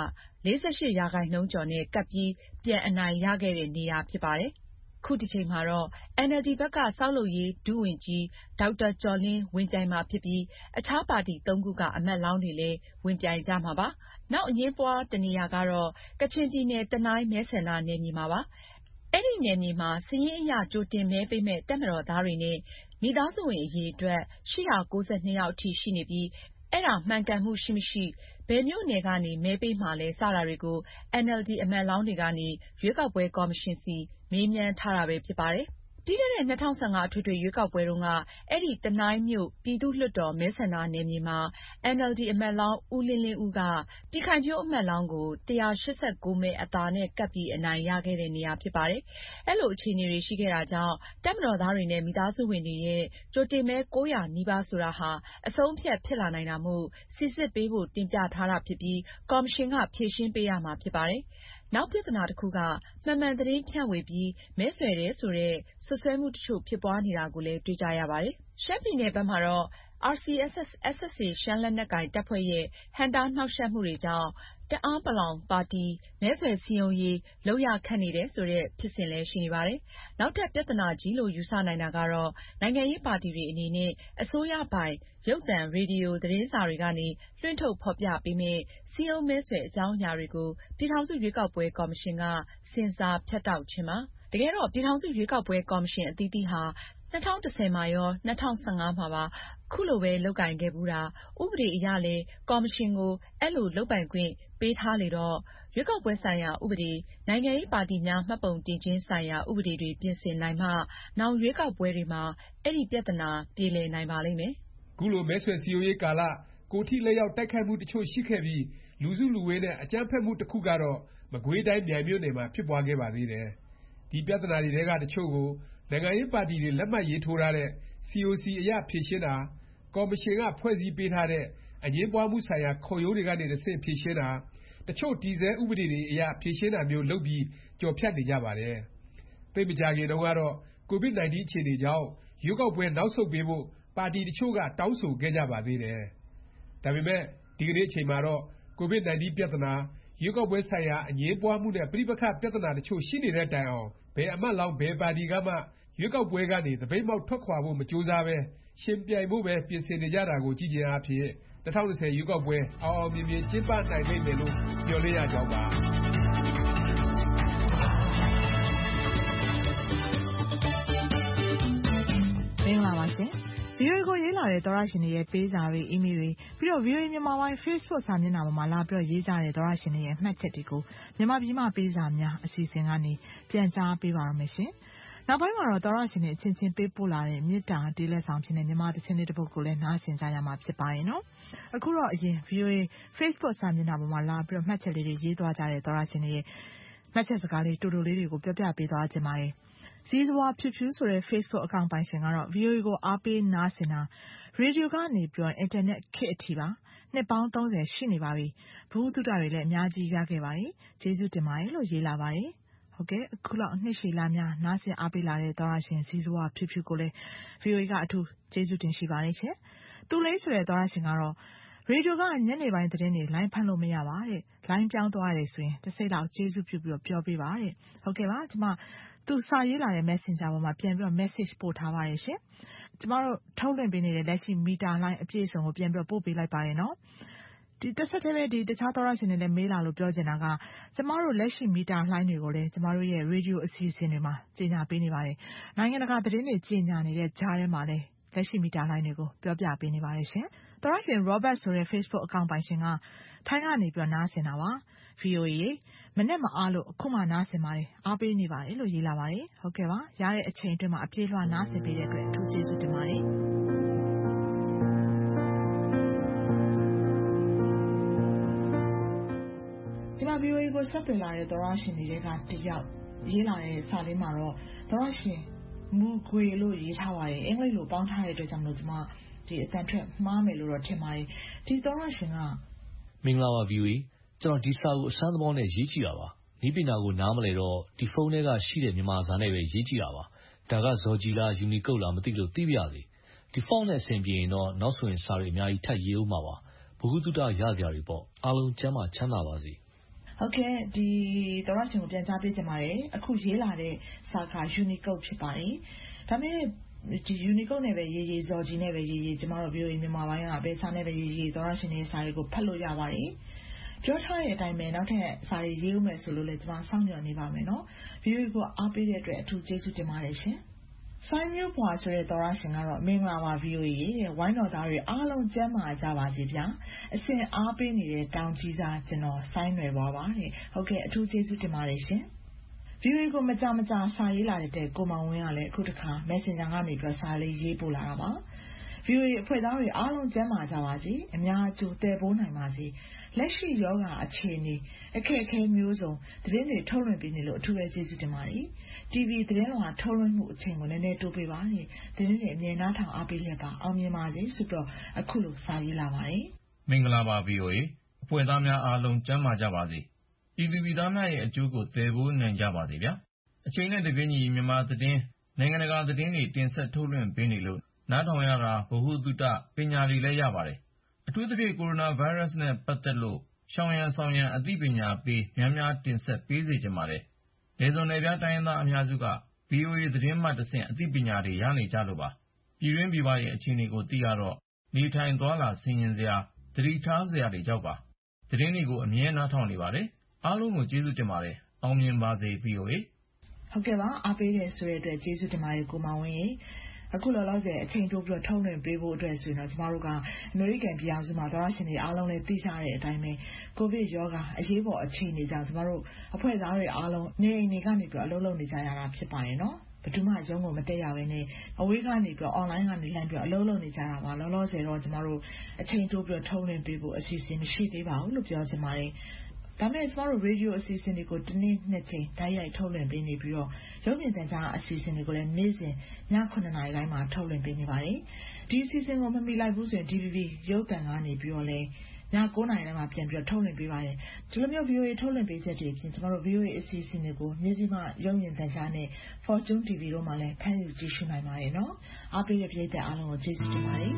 48% ကျော်နဲ့ကပ်ပြီးပြန်အနိုင်ရခဲ့တဲ့နေရာဖြစ်ပါတယ်။ခုတစ်ချိန်မှာတော့NLD ဘက်ကဆောက်လုပ်ရေးဒုဝန်ကြီးဒေါက်တာကျော်လင်းဝင်ပြိုင်မှာဖြစ်ပြီးအခြားပါတီ3ခုကအမတ်လောင်းတွေလည်းဝင်ပြိုင်ကြမှာပါ။နောက်အငြင်းပွားတစ်နေရာကတော့ကချင်ပြည်နယ်တနိုင်းမဲဆန္ဒနယ်မြေမှာပါ။အဲဒီနယ်မြေမှာစာရင်းအရကြိုတင်မဲပေးမဲ့တပ်မတော်သားတွေနဲ့မိသားစုဝင်အရေအတွက်892ယောက်အထိရှိနေပြီးအဲဒါမှန်ကန်မှုရှိမရှိဘယ်မြို့နယ်ကနေမဲပေးမှာလဲစတာတွေကိုNLD အမတ်လောင်းတွေကနေရွေးကောက်ပွဲကော်မရှင်ဆီမေးမြန်းထားတာပဲဖြစ်ပါတယ်။ပြီးခဲ့တဲ့2015အထွေထွေရွေးကောက်ပွဲတုန်းကအဲဒီတနိုင်းမြို့ပြည်သူ့လွှတ်တော်မဲဆန္ဒနယ်မြေမှာNLD အမတ်လောင်းဦးလင်းလင်းဦးကပြည်ခိုင်ဖြိုးအမတ်လောင်းကို189မဲအသာနဲ့ကပ်ပြီးအနိုင်ရခဲ့တဲ့နေရာဖြစ်ပါတယ်။အဲလိုအခြေအနေတွေရှိခဲ့တာကြောင့်တပ်မတော်သားတွေနဲ့မိသားစုဝင်တွေရဲ့ကြိုတင်မဲ900နီးပါးဆိုတာဟာအဆုံးအဖြတ်ဖြစ်လာနိုင်တာမို့စိစစ်ပေးဖို့တင်ပြထားတာဖြစ်ပြီးကော်မရှင်ကဖြေရှင်းပေးရမှာဖြစ်ပါတယ်။နောက်ပြဿနာတစ်ခုကမှန်မှန်သတင်းဖြန့်ဝေပြီးမဲဆွယ်တယ်ဆိုတဲ့စွပ်စွဲမှုတချို့ဖြစ်ပွားနေတာကိုလည်းတွေ့ကြရပါတယ်။ရှမ်းပြည်နယ်ဘက်မှာတော့RCSS/SSA ရှမ်းလက်နက်ကိုင်တပ်ဖွဲ့ရဲ့ဟန့်တားနှောင့်ယှက်မှုတွေကြောင့်တအာင်းပလောင်ပါတီမဲဆွယ်စည်းရုံးရေးလုပ်ရခက်နေတယ်ဆိုတဲ့ဖြစ်စဉ်လည်းရှိနေပါတယ်။နောက်ထပ်ပြဿနာကြီးလို့ယူဆနိုင်တာကတော့နိုင်ငံရေးပါတီတွေအနေနဲ့အစိုးရပိုင်ရုပ်သံ၊ရေဒီယိုသတင်းစာတွေကနေလွှင့်ထုတ်ဖော်ပြပေးမယ့်စည်းရုံးမဲဆွယ်အကြောင်းအရာတွေကိုပြည်ထောင်စုရွေးကောက်ပွဲကော်မရှင်ကဆင်ဆာဖြတ်တောက်ခြင်းပါ။တကယ်တော့ပြည်ထောင်စုရွေးကောက်ပွဲကော်မရှင်အသီးသီးဟာ2010မှာရော2015မှာပါခုလိုပဲလုပ်ကိုင်ခဲ့ဘူးတာဥပဒေအရလည်းကော်မရှင်ကိုအဲလိုလုပ်ပိုင်ခွင့်ပေးထားလေတော့ရွေးကောက်ပွဲဆိုင်ရာဥပဒေနိုင်ငံရေးပါတီများမှတ်ပုံတင်ခြင်းဆိုင်ရာဥပဒေတွေပြင်ဆင်နိုင်မှနောင်ရွေးကောက်ပွဲတွေမှာအဲဒီပြဿနာပြေလည်နိုင်ပါလိမ့်မယ်။ခုလိုမဲဆွယ်စည်းရုံးရေးကာလကိုယ်ထိလက်ရောက်တိုက်ခိုက်မှုတချို့ရှိခဲ့ပြီးလူစုလူဝေးနဲ့အကြမ်းဖက်မှုတစ်ခုကတော့မကွေးတိုင်းမြိုင်မြို့နယ်မှာဖြစ်ပွားခဲ့ပါသေးတယ်။ဒီပြဿနာတွေထဲကတချို့ကိုနိုင်ငံရေးပါတီတွေလက်မှတ်ရေးထိုးထားတဲ့ COC အရဖြေရှင်းတာကော်မရှင်ကဖွဲ့စည်းပေးထားတဲ့အငြင်းပွားမှုဆိုင်ရာခုံရုံးတွေကနေတဆင့်ဖြေရှင်းတာတချို့တည်ဆဲဥပဒေတွေအရဖြေရှင်းတာမျိုးလုပ်ပြီးကျော်ဖြတ်နေကြပါတယ်။သိပ်မကြာခင်တုန်းကတော့COVID-19 အခြေအနေကြောင့်ရွေးကောက်ပွဲနောက်ဆုတ်ပေးဖို့ပါတီတချို့ကတောင်းဆိုခဲ့ကြပါသေးတယ်။ဒါပေမဲ့ဒီကနေ့အချိန်မှာတော့COVID-19 ပြဿနာရွေးကောက်ပွဲဆိုင်ရာအငြင်းပွားမှုနဲ့ပဋိပက္ခပြဿနာတချို့ရှိနေတဲ့တိုင်အောင်ဘယ်အမတ်လောင်းဘယ်ပါတီကမှရွေးကောက်ပွဲကနေသပိတ်မှောက်ထွက်ခွာဖို့မကြိုးစားပဲယှဉ်ပြိုင်ဖို့ပဲပြင်ဆင်နေကြတာကိုကြည့်ခြင်းအားဖြင့် 2020 ရွေးကောက်ပွဲအောင်အောင်မြင်မြင်ကျင်းပနိုင်လိမ့်မယ်လို့မျှော်လင့်ရကြောင်းပါမင်္ဂလာပါရှင် VOA ကိုရေးလာတဲ့သောရရှင်တွေရဲ့ပေးစာတွေအီးမေးလ်တွေပြီးတော့ VOA မြန်မာပိုင်း Facebook စာမျက်နှာပေါ်မှာလာပြီးတော့ရေးကြတဲ့သောရရှင်တွေရဲ့မှတ်ချက်တွေကိုမြန်မာပြည်မှာပေးစာများအစီအစဉ်ကနေပြန်ကြားပေးပါရမယ်ရှင်နောက်ပိုင်းမှာတော့သောရရှင်တွေအချင်းချင်းပေးပို့လာတဲ့မေတ္တာတေးလက်ဆောင်ဖြစ်တဲ့မြန်မာသချင်းလေးတစ်ပုဒ်ကိုလည်းနားဆင်ကြရမှာဖြစ်ပါရဲ့နော်အခုတော့အရင် VOA Facebook စာမျက်နှာပေါ်မှာလာပြီးတော့မှတ်ချက်လေးတွေရေးသွားကြတဲ့သောရရှင်တွေရဲ့မှတ်ချက်စကားလေးတူတူလေးတွေကိုပြောပြပေးသွားခြင်းပါတယ်ဇီဇဝါဖြူဖြူဆိုတဲ့ Facebook အကောင့်ပိုင်ရှင်ကတော့ VOA ကိုအားပေးနားဆင်တာရေဒီယိုကနေပြီးတော့ internet ခေတ်အထိပါနှစ်ပေါင်း30ရှိနေပါပြီဘုဟုတုတတွေလည်းအများကြီးရခဲ့ပါတယ်ကျေးဇူးတင်ပါတယ်လို့ရေးလာပါတယ်ဟုတ်ကဲ့အခုလောက်နှစ်ရှည်လာများနားဆင်အားပေးလာတဲ့သောရရှင်ဇီဇဝါဖြူဖြူကိုလည်း VOA ကအထူးကျေးဇူးတင်ရှိပါတယ်ရှင်သူလေးဆိုတဲ့သောရရှင်ကတော့ရေဒီယိုကညနေပိုင်းသတင်းတွေလိုင်းဖမ်းလို့မရပါတဲ့လိုင်းပြောင်းသွားရတယ်ဆိုရင်တစ်စိတ်လောက်ကျေးဇူးပြုပြီးတော့ပြောပေးပါတဲ့ဟုတ်ကဲ့ပါကျွန်မသူစာရေးလာတဲ့ Messenger ပေါ်မှာပြန်ပြီးတော့ message ပို့ထားပါတယ်ရှင်ကျမတို့ထုတ်လွှင့်ပေးနေတဲ့လက်ရှိမီတာလိုင်းအပြည့်အစုံကိုပြန်ပြီးတော့ပို့ပေးလိုက်ပါတယ်နော်ဒီတစ်ဆက်တည်းပဲဒီတခြားသောရရှင်တွေလည်းမေးလာလို့ပြောချင်တာကကျမတို့လက်ရှိမီတာလိုင်းတွေကိုလည်းကျမတို့ရဲ့ရေဒီယိုအစီအစဉ်တွေမှာကြေညာပေးနေပါတယ်နိုင်ငံတကာသတင်းတွေကြေညာနေတဲ့ကြားထဲမှာလည်းလက်ရှိမီတာလိုင်းတွေကိုပြောပြပေးနေပါတယ်ရှင်သောရရှင် Robert ဆိုတဲ့ Facebook အကောင့်ပိုင်ရှင်ကထိုင်းကနေပြီးတော့နားဆင်တာပါ VOA မနေ့မအားလို့အခုမှနားဆင်ပါတယ်အားပေးနေပါတယ်လို့ရေးလာပါတယ်ဟုတ်ကဲ့ပါရတဲ့အချိန်အတွင်းမှာအပြေးလွှာနားဆင်ပေးတဲ့အတွက်အထူးကျေးဇူးတင်ပါတယ်ဒီမှာ VOA ကိုဆက်သွယ်လာတဲ့သောရရှင်တွေကတယောက်ရေးလာတဲ့စာလေးမှာတော့သောရရှင်မူခွေလို့ရေးထားပါတယ်အင်္ဂလိပ်လိုပေါင်းထားတဲ့အတွက်ကြောင့်လို့ကျွန်မဒီအတန်ထွက်မှားမယ်လို့တော့ထင်ပါတယ်ဒီသောရရှင်ကမင်္ဂလာပါ VOA ကျွန်တော်ဒီစာကိုအစမ်းသဘောနဲ့ရေးကြည့်တာပါဤပညာကိုနားမလဲတော့ဒီဖုန်းထဲကရှိတဲ့မြန်မာစာနဲ့ပဲရေးကြည့်တာပါဒါကဇော်ကြီးလားယူနီကုတ်လားမသိလို့သိပြရစီဒီဖုန်းနဲ့အဆင်ပြေရင်တော့နောက်ဆိုရင်စာတွေအများကြီးထပ်ရေးဦးမှာပါဘုဟုတုတရစရာတွေပေါ့အားလုံးကျမ်းမာချမ်းသာပါစေဟုတ်ကဲ့ဒီသောရရှင်ကိုပြန်ကြားပေးကြပါတယ်အခုရေးလာတဲ့စာခါယူနီကုတ်ဖြစ်ပါတယ်ဒါပေမဲ့ဒီ Unicode နဲ့ပဲရေးဇော်ကြီးနဲ့ပဲရေးကျမတို့ VOA မြန်မာပိုင်းကပဲစာနဲ့ပဲရေးသောရရှင်ရဲ့စာတွေကိုဖတ်လို့ရပါတယ်ပြောထားတဲ့အတိုင်းပဲနောက်ထပ်စာတွေရေးဦးမယ်ဆိုလို့လည်းကျမစောင့်မျှော်နေပါမယ်နော် VOA ကိုအားပေးတဲ့အတွက်အထူးကျေးဇူးတင်ပါတယ်ရှင်ဆိုင်းမျိုးပွားဆိုတဲ့သောရရှင်ကတော့မင်္ဂလာပါ VOA ရဲ့ဝိုင်းတော်သားတွေအားလုံးကျမ်းမာကြပါစေဗျာအစဉ်အားပေးနေတဲ့တောင်ကြီးစားကျွန်တော်ဆိုင်းရွယ်ပွားပါတဲ့ဟုတ်ကဲ့အထူးကျေးဇူးတင်ပါတယ်ရှင်VOA ကိုမကြစာရေးလာတဲ့ကိုမောင်ဝင်းကလည်းအခုတခါ Messenger ကနေပြီးစာလေးရေးပို့လာတာပါ VOA အဖွဲ့သားတွေအားလုံးကျန်းမာကြပါစေအများအကျိုးတည်ပိုးနိုင်ပါစေလက်ရှိယောဂအခြေအနေအခက်အခဲမျိုးစုံသတင်းတွေထုတ်လွှင့်ပေးနေလို့အထူးပဲကျေးဇူးတင်ပါတယ် TV သတင်းလွှာထုတ်လွှင့်မှုအချိန်ကိုနည်းနည်းတိုးပေးပါနဲ့သတင်းတွေအမြဲနားထောင်အားပေးလျက်ပါအောင်မြင်ပါစေဆိုတော့အခုလိုစာရေးလာပါတယ်မင်္ဂလာပါ VOA အဖွဲ့သားများအားလုံးကျန်းမာကြပါစေပြည်သူပြည်သားများရဲ့အကျိုးကိုသယ်ပိုးနိုင်ကြပါစေဗျာအချိန်နဲ့တပြေးညီမြန်မာသတင်းနိုင်ငံတကာသတင်းတွေတင်ဆက်ထုတ်လွှင့်ပေးနေလို့နားထောင်ရတာဗဟုသုတပညာတွေလည်းရပါတယ်အထူးသဖြင့်ကိုရိုနာဗိုင်းရပ်စ်နဲ့ပတ်သက်လို့ရှောင်ရန်ဆောင်ရန်အသိပညာပေးများများတင်ဆက်ပေးစေချင်ပါတယ်နယ်စွန်နယ်ပြားတိုင်းရင်းသားအများစုက VOA သတင်းမှတ်တဆင့်အသိပညာတွေရနေကြလို့ပါပြည်တွင်းပြည်ပရဲ့အခြေအနေကိုသိရတော့နေထိုင်သွားလာဆင်ခြင်စရာသတိထားစရာတွေကြောက်ပါသတင်းတွေကိုအမြဲနားထောင်နေပါတယ်အားလုံးကိုကျေးဇူးတင်ပါတယ်အောင်မြင်ပါစေ VOA ဟုတ်ကဲ့ပါအားပေးတယ်ဆိုတဲ့အတွက်ကျေးဇူးတင်ပါတယ်ကိုမောင်ဝင်းရေအခုလောလောဆယ်အချိန်တိုးပြီးထုတ်လွှင့်ပေးဖို့အတွက်ဆိုရင်တော့ကျမတို့ကအမေရိကန်ပြည်အောင်စုမှာသောရရှင်တွေအားလုံးလည်းသိကြတဲ့အတိုင်းပဲကိုဗစ်ရောဂါအရေးပေါ်အခြေအနေကြောင့်ကျမတို့အဖွဲ့သားတွေအားလုံးနေအိမ်တွေကနေပြီးအလုပ်လုပ်နေကြရတာဖြစ်ပါတယ်နော်ဘယ်သူမှရုံးကိုမတက်ရဘဲနဲ့အဝေးကနေပြီး online ကနေလှမ်းပြီးအလုပ်လုပ်နေကြတာပါလောလောဆယ်တော့ကျမတို့အချိန်တိုးပြီးထုတ်လွှင့်ပေးဖို့အစီအစဉ်မရှိသေးပါဘူးလို့ပြောချင်ပါတယ်ဒါမဲ့ကျမတို့ရေဒီယိုအစီအစဉ်တွေကိုတစ်နေ့နှစ်ချိန်တိုက်ရိုက်ထုတ်လွှင့်ပေးနေပြီးတော့ရုပ်မြင်သံကြားအစီအစဉ်တွေကိုလည်းနေ့စဉ်ည9:00 နာရီတိုင်းမှာထုတ်လွှင့်ပေးနေပါတယ်ဒီအစီအစဉ်ကိုမမီလိုက်ဘူးဆိုရင် DVB ရုပ်သံကနေပြီးတော့လည်းည9:00 နာရီတိုင်းမှာပြန်ပြီးတော့ထုတ်လွှင့်ပေးပါတယ်ဒီလိုမျိုး VOA ထုတ်လွှင့်ပေးချက်တွေအပြင်ကျမတို့ VOA အစီအစဉ်တွေကိုနေ့စဉ်မှရုပ်မြင်သံကြားနဲ့ Fortune TV တို့မှာလည်းဖန်ယူကြည့်ရှုနိုင်ပါတယ်နော်အားပေးတဲ့ပရိသတ်အားလုံးကိုကျေးဇူးတင်ပါတယ်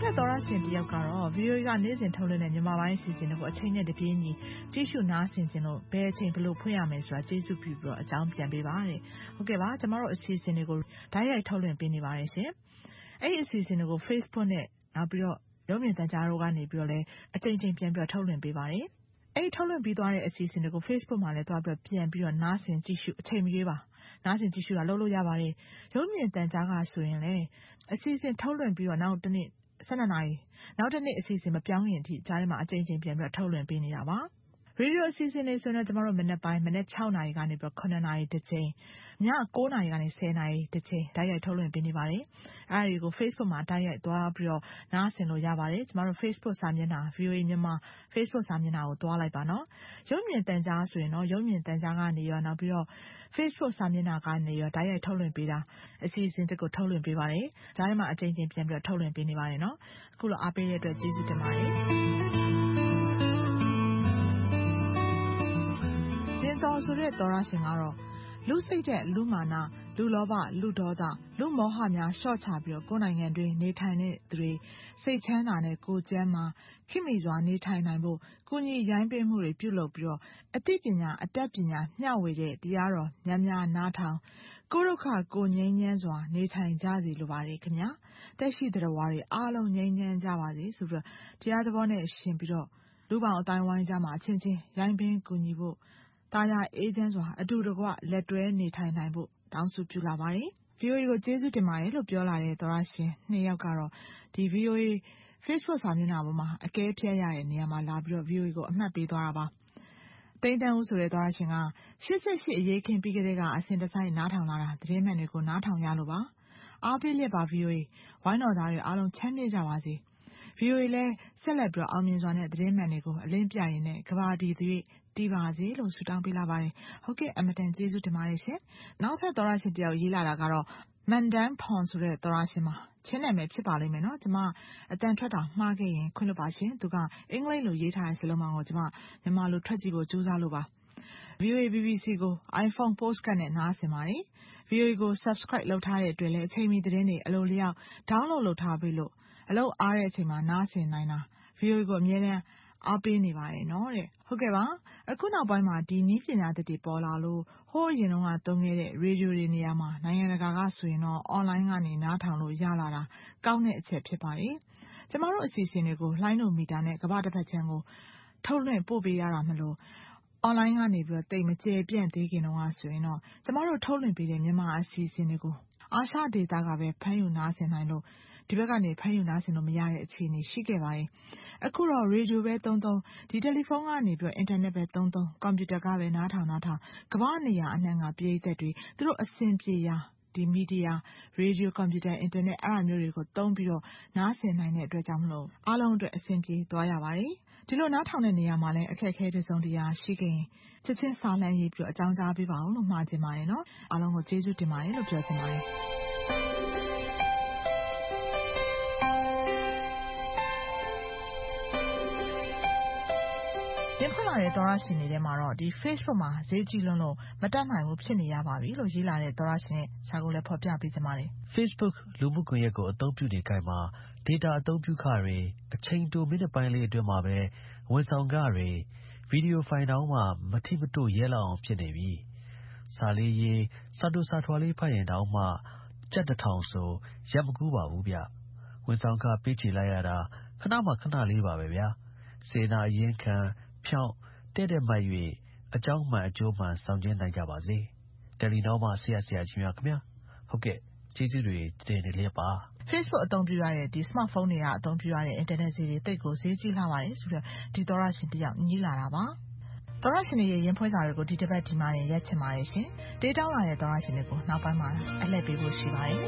က်သောရရှင်တယောက်ကတော့ VOA ကနေ့စဉ်ထုတ်လွှင့်တဲ့မြန်မာပိုင်းအစီအစဉ်တွေကိုအချိန်နဲ့တပြေးညီကြည့်ရှုနားဆင်ခြင်းလို့ဘယ်အချိန်ဘယ်လိုဖွင့်ရမယ်ဆိုတာကျေးဇူးပြုပြီးတော့အကြောင်းပြန်ပေးပါတဲ့။ဟုတ်ကဲ့ပါကျမတို့အစီအစဉ်တွေကိုဓာတ်ရိုက်ထုတ်လွှင့်ပေးနေပါတယ်ရှင်။အဲ့ဒီအစီအစဉ်တွေကို Facebook နဲ့နောက်ပြီးတော့ရုပ်မြင်သံကြားတို့ကနေပြီးတော့လည်းအချိန်ချင်းပြန်ပြီးတော့ထုတ်လွှင့်ပေးပါတယ်။အဲ့ဒီထုတ်လွှင့်ပြီးသွားတဲ့အစီအစဉ်တွေကို Facebook မှာလည်းတွားပြီးတော့ပြန်ပြီးတော့နားဆင်ကြည့်ရှုအချိန်မရွေးပါနားဆင်ကြည့်ရှုတာလုပ်လို့ရပါတယ်။ရုပ်မြင်သံကြားကဆိုရင်လည်းအစီအစဉ်ထုတ်လွှင့်ပြီးတော့နောက်တစ်နေ့12နာရီနောက်တစ်နေ့အစီအစဉ်မပြောင်းခင်အထိကြားထဲမှာအချိန်ချင်းပြန်ပြီးတော့ထုတ်လွှင့်ပေးနေတာပါရေဒီယိုအစီအစဉ်တွေဆိုရင်ကျမတို့မနက်ပိုင်းမနက်6နာရီကနေပြီးတော့9နာရီတစ်ချိန်ည9နာရီကနေ10နာရီတစ်ချိန်ဓာတ်ရိုက်ထုတ်လွှင့်ပေးနေပါတယ်အဲဒီကို Facebook မှာဓာတ်ရိုက်သွားပြီးတော့နားဆင်လို့ရပါတယ်ကျမတို့ Facebook စာမျက်နှာ VOA မြန်မာ Facebook စာမျက်နှာကိုသွားလိုက်ပါနော်ရုပ်မြင်သံကြားဆိုရင်တော့ရုပ်မြင်သံကြားကနေရောနောက်ပြီးတော့ Facebook စာမျက်နှာကနေရောဓာတ်ရိုက်ထုတ်လွှင့်ပေးတာအစီအစဉ်တစ်ကိုထုတ်လွှင့်ပေးပါတယ်ဒါမှအချိန်ချင်းပြန်ပြီးတော့ထုတ်လွှင့်ပေးနေပါတယ်နော်အခုလိုအားပေးတဲ့အတွက်ကျေးဇူးတင်ပါတယ်တင်တော်ဆိုတဲ့သောရရှင်ကတော့လူစိတ်တဲ့လူမာနလူလောဘလူဒေါသလူမောဟများလျှော့ချပြီးတော့ကိုယ်နိုင်ငံတွင်နေထိုင်တဲ့သူတွေစိတ်ချမ်းသာနဲ့ကိုယ်ကျန်းမာခင်မီစွာနေထိုင်နိုင်ဖို့ကုညီရိုင်းပင်းမှုတွေပြုလုပ်ပြီးတော့အသိပညာအတတ်ပညာမျှဝေတဲ့တရားတော်များများနားထောင်ကိုဒုက္ခကိုငြိမ်းချမ်းစွာနေထိုင်ကြစီလိုပါတယ်ခင်ဗျာတက်ရှိတဲ့ဝါတွေအားလုံးငြိမ်းချမ်းကြပါစေဆိုပြီးတော့တရားသဘောနဲ့ရှင်ပြီးတော့လူပေါင်းအတိုင်းဝိုင်းကြမှာအချင်းချင်းရိုင်းပင်းကူညီဖို့တာယာအေးချမ်းစွာအတူတကွလက်တွဲနေထိုင်နိုင်ဖို့တောင်းဆိုပြုလာပါတယ် VOA ကိုကျေးဇူးတင်ပါတယ်လို့ပြောလာတဲ့သောရရှင်နှစ်ယောက်ကတော့ဒီ VOA Facebook စာမျက်နှာပေါ်မှာအကဲဖြတ်ရတဲ့နေရာမှာလာပြီးတော့ VOA ကိုအမှတ်ပေးသွားတာပါတိန်တန်းဦးဆိုတဲ့သောရရှင်က88အရေးခင်းပြီးကလေးကအစဉ်တစိုက်နားထောင်လာတာသတင်းမှန်တွေကိုနားထောင်ရလို့ပါအားပေးလျက်ပါ VOA ဝိုင်းတော်သားတွေအားလုံးချမ်းမြေ့ကြပါစေ VOA လည်းဆက်လက်ပြီးအောင်မြင်စွာနဲ့သတင်းမှန်တွေကိုအလင်းပြရင်နဲ့ကဘာဒီသွေးတီးပါစေလို့ဆုတောင်းပေးလာပါတယ်ဟုတ်ကဲ့အမတန်ကျေးဇူးတင်ပါတယ်ရှင်နောက်ထပ်သောရရှင်တယောက်ရေးလာတာကတော့မန်ဒန်ဖွန်ဆိုတဲ့သောရရှင်မှာချင်းနာမည်ဖြစ်ပါလိမ့်မယ်နော်ကျွန်မအတန်ထွက်တာမှားခဲ့ရင်ခွင့်လို့ပါရှင်သူကအင်္ဂလိပ်လိုရေးထားတဲ့စလုံးပေါင်းကိုကျွန်မမြန်မာလိုထွက်ကြည့်ဖို့ကြိုးစားလို့ပါ VOA BBC ကို iPhone postcard နဲ့နားဆင်ပါတယ် VOA ကို subscribe လုပ်ထားတဲ့အတွက်လည်းအချိန်မီသတင်းတွေအလိုလျောက် download လုပ်ထားပြီးလို့အလုပ်အားတဲ့အချိန်မှာနားဆင်နိုင်တာ VOA ကိုအမြဲတမ်းအားပေးနေပါတယ်နော်တဲ့ဟုတ်ကဲ့ပါအခုနောက်ပိုင်းမှာဒီနည်းပညာသစ်တွေပေါ်လာလို့ဟိုးရင်တော့သုံးခဲ့တဲ့ရေဒီယိုတွေနေရာမှာနိုင်ငံတကာကဆိုရင်တော့ online ကနေနားထောင်လို့ရလာတာကောင်းတဲ့အချက်ဖြစ်ပါတယ်ကျမတို့အစီအစဉ်တွေကိုလိုင်းနိုမီတာနဲ့ကမ္ဘာတစ်ဖက်ခြမ်းကိုထုတ်လွှင့်ပို့ပေးရတာမလို့ online ကနေပြီးတော့တိတ်မကျေပြန့်သေးခင်တော့ဆိုရင်တော့ကျမတို့ထုတ်လွှင့်ပေးတဲ့မြန်မာအစီအစဉ်တွေကိုအာရှဒေသကပဲဖမ်းယူနားဆင်နိုင်လို့ဒီဘက်ကနေဖမ်းယူနားဆင်လို့မရတဲ့အခြေအနေရှိခဲ့ပါတယ်အခုတော့ရေဒီယိုပဲသုံးဒီတယ်လီဖုန်းကနေပြီးတော့အင်တာနက်ပဲသုံးကွန်ပျူတာကပဲနားထောင်ကမ္ဘာနေရာအနှံ့ကပရိသတ်တွေသူတို့အဆင်ပြေရာဒီမီဒီယာရေဒီယိုကွန်ပျူတာအင်တာနက်အဲ့အမျိုးတွေကိုသုံးပြီးတော့နားဆင်နိုင်တဲ့အတွက်ကြောင့်မလို့အားလုံးအတွက်အဆင်ပြေသွားရပါတယ်ဒီလိုနားထောင်တဲ့နေရာမှာလည်းအခက်အခဲတစ်စုံတစ်ရာရှိခဲ့ရင်ချက်ချင်းစာလှမ်းရေးပြီးတော့အကြောင်းကြားပေးပါဦးလို့မှာချင်ပါတယ်နော်အားလုံးကိုကျေးဇူးတင်ပါတယ်လို့ပြောချင်ပါတယ်ပြင်ဖွင့်လာတဲ့သောရရှင်တွေထဲမှာတော့ဒီ Facebook မှာဈေးကြီးလွန်းလို့မတတ်နိုင်ဘူးဖြစ်နေရပါပြီလို့ရေးလာတဲ့သောရရှင်ရဲ့စာကိုလည်းဖော်ပြပေးချင်ပါတယ် Facebook လူမှုကွန်ရက်ကိုအသုံးပြုနေကြမှာ data အသုံးပြုခတွေအချိန်တိုမိနစ်ပိုင်းလေးအတွင်းမှာပဲဝန်ဆောင်ခတွေဗီဒီယိုဖိုင်တောင်မှမထိမတို့ရဲလောက်အောင်ဖြစ်နေပြီစာလေးရေးစာတူစာထွားလေးဖတ်ရင်တောင်မှကြက်တစ်ထောင်ဆိုရက်မကူးပါဘူးဗျဝန်ဆောင်ခပေးချေလိုက်ရတာခဏမှခဏလေးပါပဲဗျာစေနာအရင်ခံဖြောင်းတဲ့မှတ်၍အကြောင်းမှန်အကျိုးမှန်ဆောင်ကျင်းနိုင်ကြပါစေတယ်လီနောမှာဆရာကြီးများခင်ဗျာဟုတ်ကဲ့ကျေးဇူးတွေတင်နေလျက်ပါ Facebook အသုံးပြုရတဲ့ဒီ smartphone တွေကအသုံးပြုရတဲ့ internet ဈေးတွေတိတ်ကိုဈေးကြီးလာပါတယ်ဆိုတော့ဒီသောရရှင်တယောက်ညီးလာတာပါသောရရှင်တွေရဲ့ရင်ဖွင့်စာတွေကိုဒီတစ်ပတ်ဒီမှာနေရက်ချင်ပါတယ်ရှင်ဒေးတောင်းလာတဲ့သောရရှင်တွေကိုနောက်ပိုင်းမှာအလှည့်ပေးဖို့ရှိပါတယ်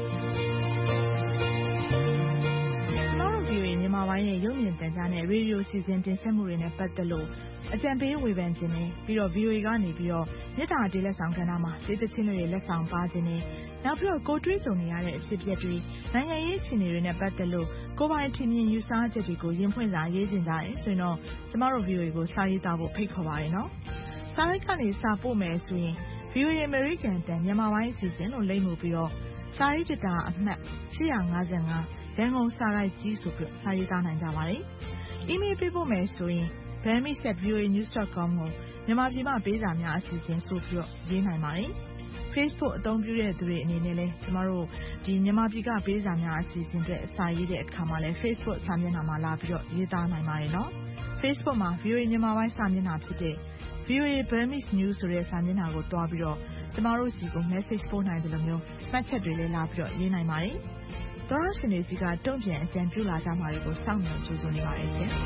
မြန်မာပိုင်းရဲ့ရုပ်မြင်သံကြားနဲ့ရေဒီယိုစီစဉ်တင်ဆက်မှုတွေနဲ့ပတ်သက်လို့အကြံပေးဝေဖန်ခြင်းနဲ့ပြီးတော့ VOA ကနေပြီးတော့မြစ်တာတေးလက်ဆောင်ကဏ္ဍမှာဒေသချင်းတွေလက်ဆောင်ပါခြင်းနဲ့နောက်ပြီးတော့ကိုတွေးကြုံနေရတဲ့အဖြစ်အပျက်တွေနိုင်ငံရေးအခြေအနေတွေနဲ့ပတ်သက်လို့ကိုပိုင်ထင်မြင်ယူဆချက်တွေကိုရင်ဖွင့်စာရေးတင်ကြတယ်ဆိုရင်တော့ကျမတို့ VOA ကိုစာရေးသားဖို့ဖိတ်ခေါ်ပါရနော်စာရိုက်ကနေစာပို့မယ်ဆိုရင် VOA American တန်မြန်မာပိုင်းအစီအစဉ်လို့လိမ့်မှုပြီးတော့စာရေးจิตတာအမှတ်855ရန်ကုန်စာရိုက်ကြီးဆိုပြီးစာရေးသားနိုင်ကြပါတယ်။ email ပေးဖို့မယ်ဆိုရင် burmese@voanews.com ကိုမြန်မာပြည်မှာပေးစာများအစီအစဉ်ဆိုပြီးရေးနိုင်ပါတယ်။ Facebook အသုံးပြုတဲ့သူတွေအနေနဲ့လည်းကျမတို့ဒီမြန်မာပြည်ကပေးစာများအစီအစဉ်အတွက်စာရေးတဲ့အခါမှာလည်း Facebook စာမျက်နှာမှာလာပြီးရေးသားနိုင်ပါတယ်နော်။ Facebook မှာ VOA မြန်မာပိုင်းစာမျက်နှာဖြစ်တဲ့ VOA Burmese News ဆိုတဲ့စာမျက်နှာကိုတွားပြီးကျမတို့စီကို message ပို့နိုင်တယ်လို့မျိုးမှတ်ချက်တွေလည်းလာပြီးရေးနိုင်ပါတယ်။သောရရှင်တွေစီကတုံ့ပြန်အကြံပြုလာကြမှာတွေကိုစောင့်မျှော်ကြိုဆိုနေပါတယ်ရှင်။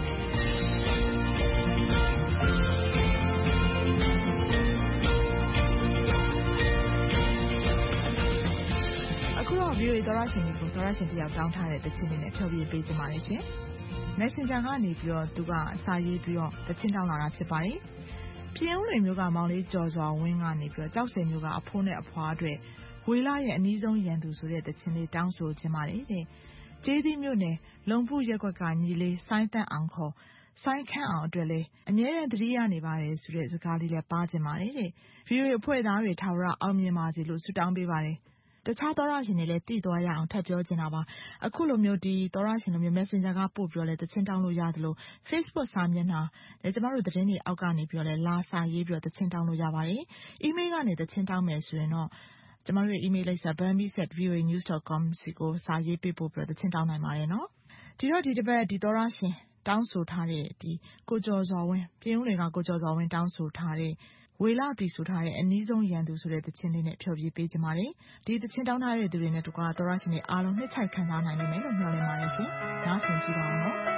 အခုတော့ VOA သောရရှင်တွေကိုသောရရှင်တယောက်တောင်းထားတဲ့တခြင်းတွေနဲ့ဖျော်ဖြေပေးကြပါမယ်ရှင်။ Messenger ကနေပြီးသူကစာရေးပြီးတခြင်းတောင်းလာတာဖြစ်ပါတယ်။ပြင်ဦးလွင်မျိုးကမောင်လေးကျော်စွာဝင်းကနေပြီးကြောက်စင်မျိုးကအဖိုးနဲ့အဖွားအတွက်ဝေလာရဲ့အနီးဆုံးရန်သူဆိုတဲ့တခြင်းလေးတောင်းဆိုခြင်းပါတယ်တဲ့။ကျေးသီးမျိုးနဲ့လုံဖူရက်ကွက်ကညီလေးစိုင်းတန့်အောင်ခေါ်စိုင်းခန့်အောင်အတွက်လည်းအမြဲတမ်းတတိယနေပါတယ်ဆိုတဲ့စကားလေးလည်းပါခြင်းပါတယ်တဲ့။ VOA အဖွဲ့သားတွေထာဝရအောင်မြင်ပါစေလို့ဆုတောင်းပေးပါတယ်။တခြားသောရရှင်တွေလည်းတည်သွားရအောင်ထပ်ပြောချင်တာပါအခုလိုမျိုးဒီသောရရှင်လိုမျိုး Messenger ကပို့ပြီးလဲတခြင်းတောင်းလို့ရတယ်လို့ Facebook စာမျက်နှာလည်းကျမတို့သတင်းတွေအောက်ကနေပြီးလဲလာစာရေးပြီးတခြင်းတောင်းလို့ရပါတယ် email ကနေတခြင်းတောင်းမယ်ဆိုရင်တော့ကျမတို့ရဲ့ email လိပ်စာ burmese@voanews.com စီကိုစာရေးပေးပို့ပြီးတခြင်းတောင်းနိုင်ပါတယ်နော်ဒီတော့ဒီတစ်ပတ်ဒီသောရရှင်တောင်းဆိုထားတဲ့ဒီကိုကျော်စွာဝင်းပြင်ဦးလွင်ကကိုကျော်စွာဝင်းတောင်းဆိုထားတဲ့ဝေလာတီဆိုထားတဲ့အနီးဆုံးရန်သူဆိုတဲ့တခြင်းလေးနဲ့ဖျော်ဖြေပေးကြပါမယ်ဒီတခြင်းတောင်းထားတဲ့သူတွေနဲ့တကွာသောရရှင်တွေအားလုံးနှစ်ချိုက်ခံစားနိုင်လိမ့်မယ်လို့မျှော်လင့်ပါတယ်ရှင်နားဆင်ကြည့်ပါဦးနော်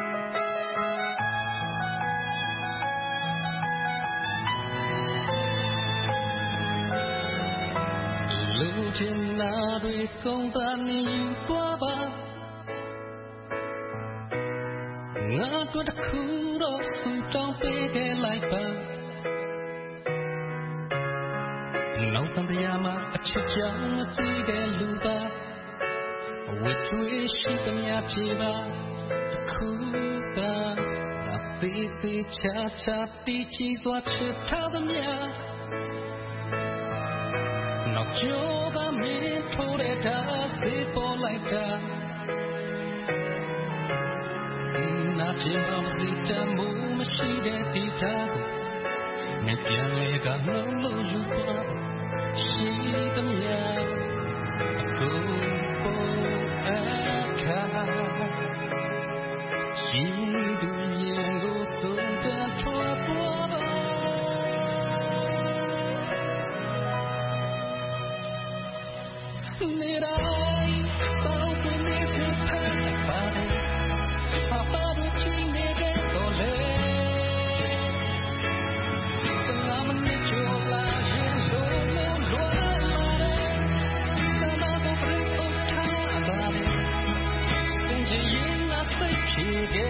လူချင်းနာတွေကုန်တာနေသွားပါငါတို့တခုတော့စုတောင်းပေးခဲ့လိုက်ပါနောက်တန်တရားမှာအချစ်ကြောင့်မသိတဲ့လူပါဝိထွေးရှိသမျှဖြေပါတခုသာအသေးသေးချာချာတီးချီစွာချစ်ထားသမျှနောက်ကျော်ပါမင်းထိုးတဲ့ဒါစေပေါ်လိုက်တာနာချင်အောင်စိတ်တမှုမရှိတဲ့ဒီသားကိုမပြန်လေကလုံးလို့ယူပါရှိသမျှကိုပေါ်အခါရှိသူရဲ့ကိုဆုံးတဲ့ထွားသွားပါနေတိုင်းစောင့်ပြနေတဲ့ဖက်ပါတယ်အပါရချင်းနေတဲ့တော့လေစနာမနဲ့ချိုလာရင်လို့လွာလာတယ်စနာကိုပြတ်ထားပါတယ်စင်ကြီးရင်ငါစိတ်ဖြေခဲ့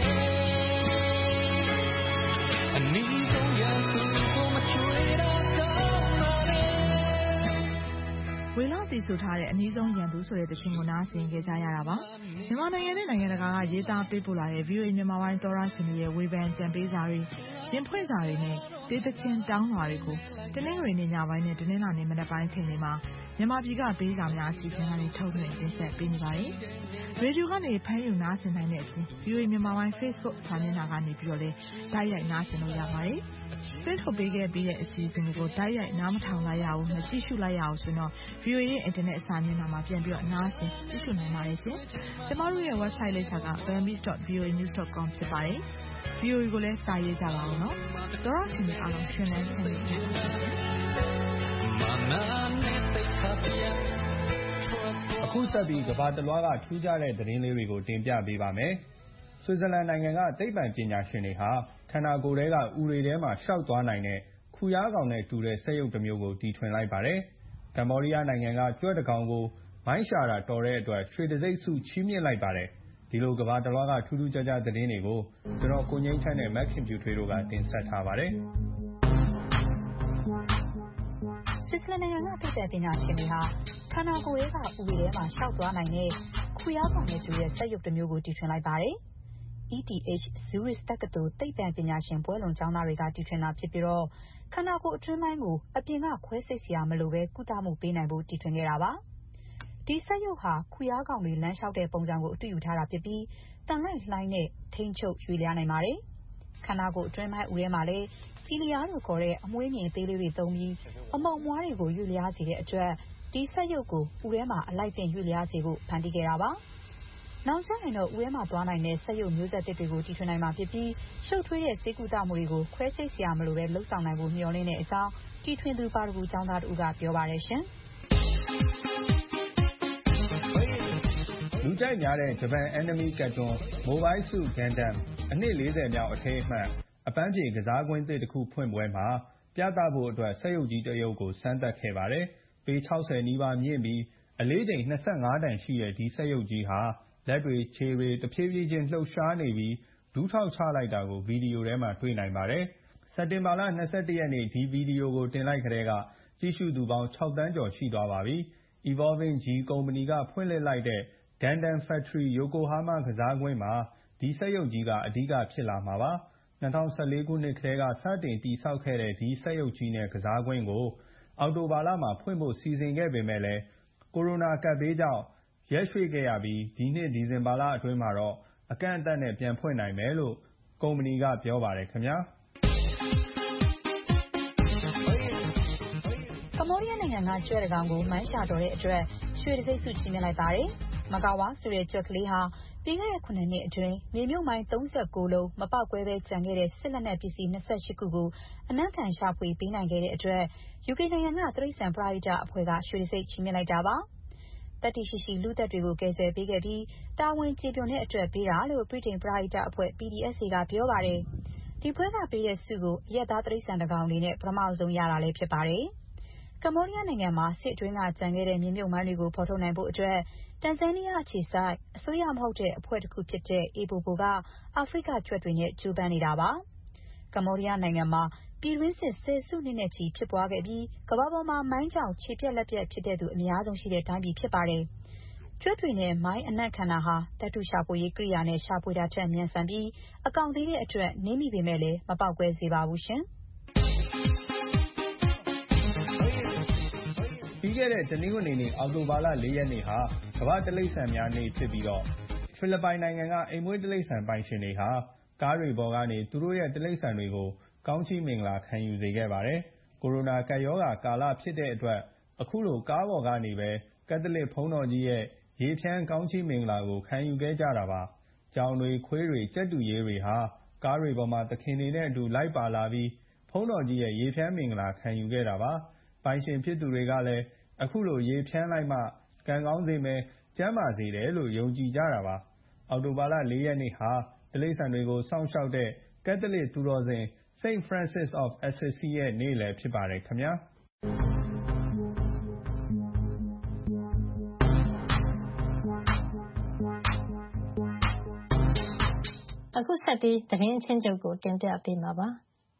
အနည်းဆုံးရန်သူကိုမချွေတာကောင်းပါတယ်ဝေလာတီဆိုထားတဲ့အနည်းဆုံးရန်သူဆိုတဲ့တခြင်းကိုနားဆင်ခဲ့ကြရတာပါမြန်မာနိုင်ငံနဲ့နိုင်ငံတကာကရေးသားပေးပို့လာတဲ့ VOA မြန်မာပိုင်းသောရရှင်တွေရဲ့ဝေဖန်ကြံပေးစာတွေရင်ဖွင့်စာတွေနဲ့ဒေသချင်းတောင်းလာတွေကိုတနင်္ဂနွေနေ့ညပိုင်းနဲ့တနင်္လာနေ့မနက်ပိုင်းချိန်တွေမှာမြန်မာပြည်ကပေးစာများအစီအစဉ်ကနေထုတ်လွှင့်တင်ဆက်ပေးနေပါတယ်။ရေဒီယိုကနေဖမ်းယူနားဆင်နိုင်တဲ့အပြင် VOA မြန်မာပိုင်း Facebook စာမျက်နှာကနေပြီးတော့လည်းတိုက်ရိုက်နားဆင်လို့ရပါတယ်။Facebookပေးခဲ့ပြီးတဲ့အစီအစဉ်တွေကိုတိုက်ရိုက်နားမထောင်လိုက်ရဘူးမကြည့်ရှုလိုက်ရအောင်ဆိုတော့ VOA ရဲ့ internet စာမျက်နှာမှာပြန်ပြီးတော့နားဆင်ကြည့်ရှုနိုင်ပါတယ်ရှင်။ကျမတို့ရဲ့ website လိပ်စာက burmese.voanews.com ဖြစ်ပါတယ်။ VOA ကိုလည်းစာရေးကြပါဦးနော်။သောရရှင်တွေအားလုံးရှင်လန်းချမ်းမြေ့ကြပါစေ။အခုဆက်ပြီးကမ္ဘာတလွှားကထူးခြားတဲ့သတင်းလေးတွေကိုတင်ပြပေးပါမယ်။ဆွစ်ဇာလန်နိုင်ငံကသိပ္ပံပညာရှင်တွေဟာခန္ဓာကိုယ်ထဲကဥတွေထဲမှာရှောက်သွားနိုင်တဲ့ခူရားကောင်နဲ့တူတဲ့စက်ရုပ်တစ်မျိုးကိုတီထွင်လိုက်ပါတယ်။ကမ္ဘောဒီးယားနိုင်ငံကကြွက်တစ်ကောင်ကိုမိုင်းရှာတာတော်တဲ့အတွက်ရွှေတံဆိပ်ဆုချီးမြှင့်လိုက်ပါတယ်။ဒီလိုကမ္ဘာတလွှားကထူးထူးခြားခြားသတင်းတွေကိုကျွန်တော်ကိုငြိမ်းချမ်းနဲ့မက်ခင်ဖြူထွေးတို့ကတင်ဆက်ထားပါတယ်။ဆွစ်ဇာလန်နိုင်ငံကသိပ္ပံပညာရှင်တွေဟာခန္ဓာကိုယ်ထဲကဥတွေထဲမှာရှောက်သွားနိုင်တဲ့ခူရားကောင်နဲ့တူတဲ့စက်ရုပ်တစ်မျိုးကိုတီထွင်လိုက်ပါတယ်။ ETH Zurich တက္ကသိုလ်သိပ္ပံပညာရှင်ဘွဲ့လွန်ကျောင်းသားတွေကတီထွင်တာဖြစ်ပြီးတော့ခန္ဓာကိုယ်အတွင်းပိုင်းကိုအပြင်ကခွဲစိတ်စရာမလိုဘဲကုသမှုပေးနိုင်ဖို့တီထွင်ခဲ့တာပါ။ဒီစက်ရုပ်ဟာခူရားကောင်တွေလမ်းလျှောက်တဲ့ပုံစံကိုအတူယူထားတာဖြစ်ပြီးတန်လိုက်လှိုင်းနဲ့ထိန်းချုပ်ရွေ့လျားနိုင်ပါတယ်ခန္ဓာကိုယ်အတွင်းပိုင်းဦးထဲမှာလည်းစီလီယာလို့ခေါ်တဲ့အမွှေးမြင်သေးလေးတွေသုံးပြီးအမောက်မွှားတွေကိုရွေ့လျားစေတဲ့အတွက်ဒီစက်ရုပ်ကိုဦးထဲမှာအလိုက်တင်ရွေ့လျားစေဖို့ဖန်တီးခဲ့တာပါနောက်ကျရင်တော့ဦးထဲမှာသွားနိုင်တဲ့စက်ရုပ်မျိုးဆက်တစ်တွေကိုတီထွင်နိုင်မှာဖြစ်ပြီးရှုပ်ထွေးတဲ့ဆေးကုသမှုတွေကိုခွဲစိတ်စရာမလိုပဲလှုပ်ဆောင်နိုင်ဖို့မျှော်လင့်တဲ့အကြောင်းတီထွင်သူပါရဂူကျောင်းသားတို့ကပြောပါတယ်ရှင်လူကြိုက်များတဲ့ဂျပန်အန်နီမီကတ်တွန်း Mobile Suit Gundam အနှစ်40မြောက်အထိမ်းအမှတ်အပန်းဖြေကစားကွင်းသစ်တစ်ခုဖွင့်ပွဲမှာပြသဖို့အတွက်စက်ရုပ်ကြီးတစ်ရုပ်ကိုစမ်းသပ်ခဲ့ပါတယ်။ပေ60နီးပါးမြင့်ပြီးအလေးချိန်25တန်ရှိတဲ့ဒီစက်ရုပ်ကြီးဟာလက်တွေခြေတွေတဖြည်းဖြည်းချင်းလှုပ်ရှားနေပြီးဒူးထောက်ချလိုက်တာကိုဗီဒီယိုထဲမှာတွေ့နိုင်ပါတယ်။စက်တင်ဘာလ21ရက်နေ့ဒီဗီဒီယိုကိုတင်လိုက်ကတည်းကကြည့်ရှုသူပေါင်း6တန်းကျော်ရှိသွားပါပြီ။ Evolving G ကုမ္ပဏီကဖွင့်လှစ်လိုက်တဲ့ Gundam Factory Yokohama ကစားကွင်းမှာဒီစက်ရုပ်ကြီးကအဓိကဖြစ်လာမှာပါ။2014ခုနှစ်ကတည်းကစတင်တည်ဆောက်ခဲ့တဲ့ဒီစက်ရုပ်ကြီးနဲ့ကစားကွင်းကိုအောက်တိုဘာလမှာဖွင့်ဖို့စီစဉ်ခဲ့ပေမဲ့လည်းကိုရိုနာကပ်ဘေးကြောင့်ရက်ရွှေ့ခဲ့ရပြီးဒီနှစ်ဒီဇင်ဘာလအတွင်းမှာတော့အကန့်အသတ်နဲ့ပြန်ဖွင့်နိုင်မယ်လို့ကုမ္ပဏီကပြောပါတယ်ခင်ဗျာကမ္ဘောဒီးယားနိုင်ငံကကြွက်တကောင်ကိုမန်းရှာတော်တဲ့အတွက်ရွှေတံဆိပ်ဆုချီးမြှင့်လိုက်ပါတယ်မကာဝါဆိုတဲ့ကြွက်ကလေးဟာပြီးခဲ့တဲ့9နှစ်အတွင်းမြေမြုပ်မိုင်း39လုံးမပောက်ကွဲပဲကျန်ခဲ့တဲ့စစ်လက်နက်ပစ္စည်း28ခုကိုအနံ့ခံရှာဖွေပေးနိုင်ခဲ့တဲ့အတွက် UK နိုင်ငံကတိရစ္ဆာန်ပရဟိတအဖွဲ့ကရွှေတံဆိပ်ချီးမြှင့်လိုက်တာပါတတိရှိရှိလူသက်တွေကိုကယ်ဆယ်ပေးခဲ့ပြီးတာဝန်ကျေပွန်တဲ့အတွက်ပေးတာလို့ဗြိတိန်ပရဟိတအဖွဲ့ PDSA ကပြောပါတယ်ဒီဖွဲ့ကပေးတဲ့ဆုကိုအရက်သားတိရစ္ဆာန်တကောင်အနေနဲ့ပထမဆုံးရတာလည်းဖြစ်ပါတယ်ကမ္ဘောဒီးယားနိုင်ငံမှာစစ်အတွင်းကကျန်ခဲ့တဲ့မြေမြုပ်မိုင်းတွေကိုဖော်ထုတ်နိုင်ဖို့အတွက်တန်ဇန်နီးယားအခြေစိုက်အစိုးရမဟုတ်တဲ့အဖွဲ့တစ်ခုဖြစ်တဲ့ ABOBO ကအာဖရိကကြွက်တွေနဲ့ကြိုးပမ်းနေတာပါကမ္ဘောဒီးယားနိုင်ငံမှာပြည်တွင်းစစ်ဆယ်စုနှစ်နဲ့ချီဖြစ်ပွားခဲ့ပြီးကမ္ဘာပေါ်မှာမိုင်းကြောင်ခြေပြက်လက်ပြက်ဖြစ်တဲ့သူအများဆုံးရှိတဲ့တိုင်းပြည်ဖြစ်ပါတယ်ကျွတ်တွေနဲ့မိုင်းအနံ့ခံတာဟာတတုရှာဖွေရေးကိရိယာနဲ့ရှာဖွေတာထက်မြန်ဆန်ပြီးအကောင်သေးတဲ့အတွက်နင်းမိပေမဲ့လည်းမပေါက်ကွဲစေပါဘူးရှင်ပြီးခဲ့တဲ့တနင်္ဂနွေနေ့အောက်တိုဘာလ4ရက်နေ့ဟာကမ္ဘာတိရစ္ဆာန်များနေ့ဖြစ်ပြီးတော့ဖိလစ်ပိုင်နိုင်ငံကအိမ်မွေးတိရစ္ဆာန်ပိုင်ရှင်တွေဟာကားတွေပေါ်ကနေသူတို့ရဲ့တိရစ္ဆာန်တွေကိုကောင်းချီးမင်္ဂလာခံယူစေခဲ့ပါတယ်။ကိုရိုနာကပ်ရောဂါကာလဖြစ်တဲ့အတွက်အခုလိုကားပေါ်ကနေပဲကက်သလစ်ဘုန်းတော်ကြီးရဲ့ရေဖြန်းကောင်းချီးမင်္ဂလာကိုခံယူခဲ့ကြတာပါ။ကြောင်တွေခွေးတွေကြက်တူရေးတွေဟာကားတွေပေါ်မှာသခင်တွေနဲ့အတူလိုက်ပါလာပြီးဘုန်းတော်ကြီးရဲ့ရေဖြန်းမင်္ဂလာခံယူခဲ့တာပါ။ပိုင်ရှင်ဖြစ်သူတွေကလည်းအခုလိုရေဖြန်းလိုက်မှကံကောင်းစေမယ်ကျန်းမာစေတယ်လို့ယုံကြည်ကြတာပါအောက်တိုဘာလ4ရက်နေ့ဟာတိရစ္ဆာန်တွေကိုစောင့်ရှောက်တဲ့ကက်သလစ်သူတော်စင် Saint Francis of Assisi ရဲ့နေ့လည်းဖြစ်ပါတယ်ခင်ဗျာအခုဆက်ပြီးသတင်းချင်းချုပ်ကိုတင်ပြပေးမှာပါ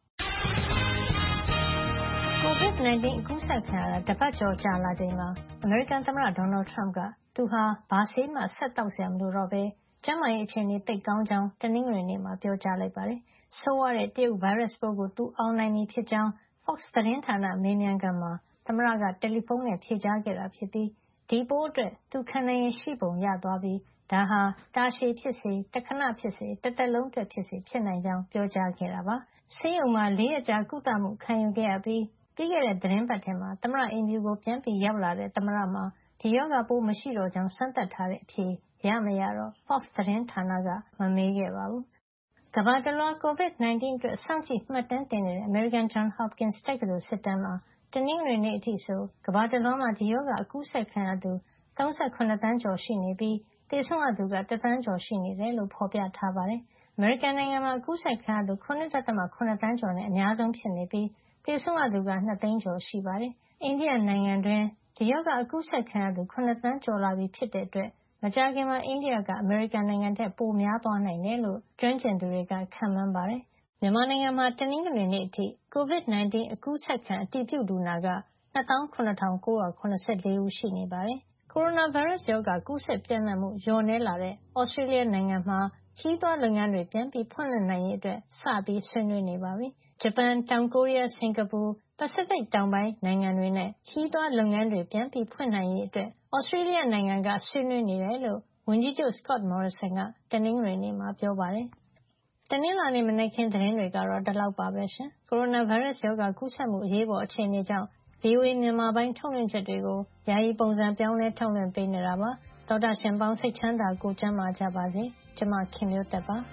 COVID-19 အကူးစက်ခံရတာတပတ်ကျော်ကြာလာချိန်မှာအမေရိကန်သမ္မတဒေါ်နယ်ထရမ့်ကသူဟာဘာဆေးမှဆက်တောက်စရာမလိုတော့ပဲကျန်းမာရေးအခြေအနေသိပ်ကောင်းကြောင်းတနင်္ဂနွေနေ့မှာပြောကြားလိုက်ပါတယ်။ဆိုးဝါးတဲ့တရုတ်ဗိုင်းရပ်စ်ပိုးကိုသူအောင်နိုင်ပြီဖြစ်ကြောင်း Fox သတင်းဌာနမေးမြန်းခန်းမှာသမ္မတကတယ်လီဖုန်းနဲ့ဖြေကြားခဲ့တာဖြစ်ပြီးဒီပိုးအတွက်သူခံနိုင်ရည်ရှိပုံရသွားပြီးဒါဟာတာရှည်ဖြစ်စေတခဏဖြစ်စေတစ်သက်လုံးအတွက်ဖြစ်စေဖြစ်နိုင်ကြောင်းပြောကြားခဲ့တာပါ။ဆေးရုံမှာ4ရက်ကြာကုသမှုခံယူခဲ့ရပြီးပြီးခဲ့တဲ့သတင်းပတ်ထဲမှာသမ္မတအိမ်ဖြူကိုပြန်ပြီးရောက်လာတဲ့သမ္မတမှာဒီရောဂါပိုးမရှိတော့ကြောင်းစမ်းသပ်ထားတဲ့အဖြေရမရတော့ Fox သတင်းဌာနကမမေးခဲ့ပါဘူး။ကမ္ဘာတလွှား COVID-19 အတွက်စောင့်ကြည့်မှတ်တမ်းတင်နေတဲ့ American Johns Hopkins တက္ကသိုလ်စစ်တမ်းမှာတနင်္ဂနွေနေ့အထိဆိုကမ္ဘာတလွှားမှာဒီရောဂါအကူးစက်ခံရသူ38သန်းကျော်ရှိနေပြီးသေဆုံးရသူက1သန်းကျော်ရှိနေတယ်လို့ဖော်ပြထားပါတယ်။ အမေရိကန်နိုင်ငံမှာအကူးစက်ခံရသူ 9.7 သန်းကျော်နဲ့အများဆုံးဖြစ်နေပြီးသေဆုံးရသူက2သိန်းကျော်ရှိပါတယ်။အိန္ဒိယနိုင်ငံတွင်းဒီရောဂါအကူးစက်ခံရသူ9သန်းကျော်လာပြီဖြစ်တဲ့အတွက်မကြာခင်မှာအိန္ဒိယကအမေရိကန်နိုင်ငံထက်ပိုများသွားနိုင်တယ်လို့ကျွမ်းကျင်သူတွေကခန့်မှန်းပါတယ်။မြန်မာနိုင်ငံမှာတနင်္ဂနွေနေ့အထိ COVID-19 အကူးစက်ခံအတည်ပြုလူနာက27,974 ဦးရှိနေပါတယ်။ကိုရိုနာဗိုင်းရပ်စ်ရောဂါကူးစက်ပြန့်နှံ့မှုလျော့နည်းလာတဲ့ Australia နိုင်ငံမှာခရီးသွားလုပ်ငန်းတွေပြန်ပြီးဖွင့်လှစ်နိုင်ရေးအတွက်စပြီးဆွေးနွေးနေပါပြီ။ဂျပန်၊တောင်ကိုရီးယား၊စင်ကာပူ၊ပစိဖိတ်တောင်ပိုင်းနိုင်ငံတွေနဲ့ခရီးသွားလုပ်ငန်းတွေပြန်ဖွင့်နိုင်ရေးအတွက်ဩစတြေးလျနိုင်ငံကဆွေးနွေးနေတယ်လို့ဝန်ကြီးချုပ် Scott Morrison ကတနင်္ဂနွေနေ့မှာပြောပါတယ်။တနင်္လာနေ့မနက်ခင်းသတင်းတွေကတော့ဒီလောက်ပါပဲရှင်။ကိုရိုနာဗိုင်းရပ်စ်ရောဂါကူးစက်မှုအရေးပေါ်အခြေအနေကြောင့် VOA မြန်မာပိုင်းထုတ်လွှင့်ချက်တွေကိုယာယီပုံစံပြောင်းလဲထုတ်လွှင့်ပေးနေတာပါ။သောတာရှင်ပေါင်းစိတ်ချမ်းသာကိုကျန်းမာကြပါစေ။ကျွန်မခင်မျိုးသက်ပါ။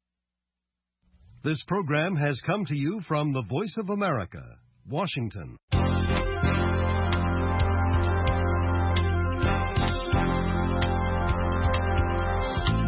This program has come to you from the Voice of America, Washington.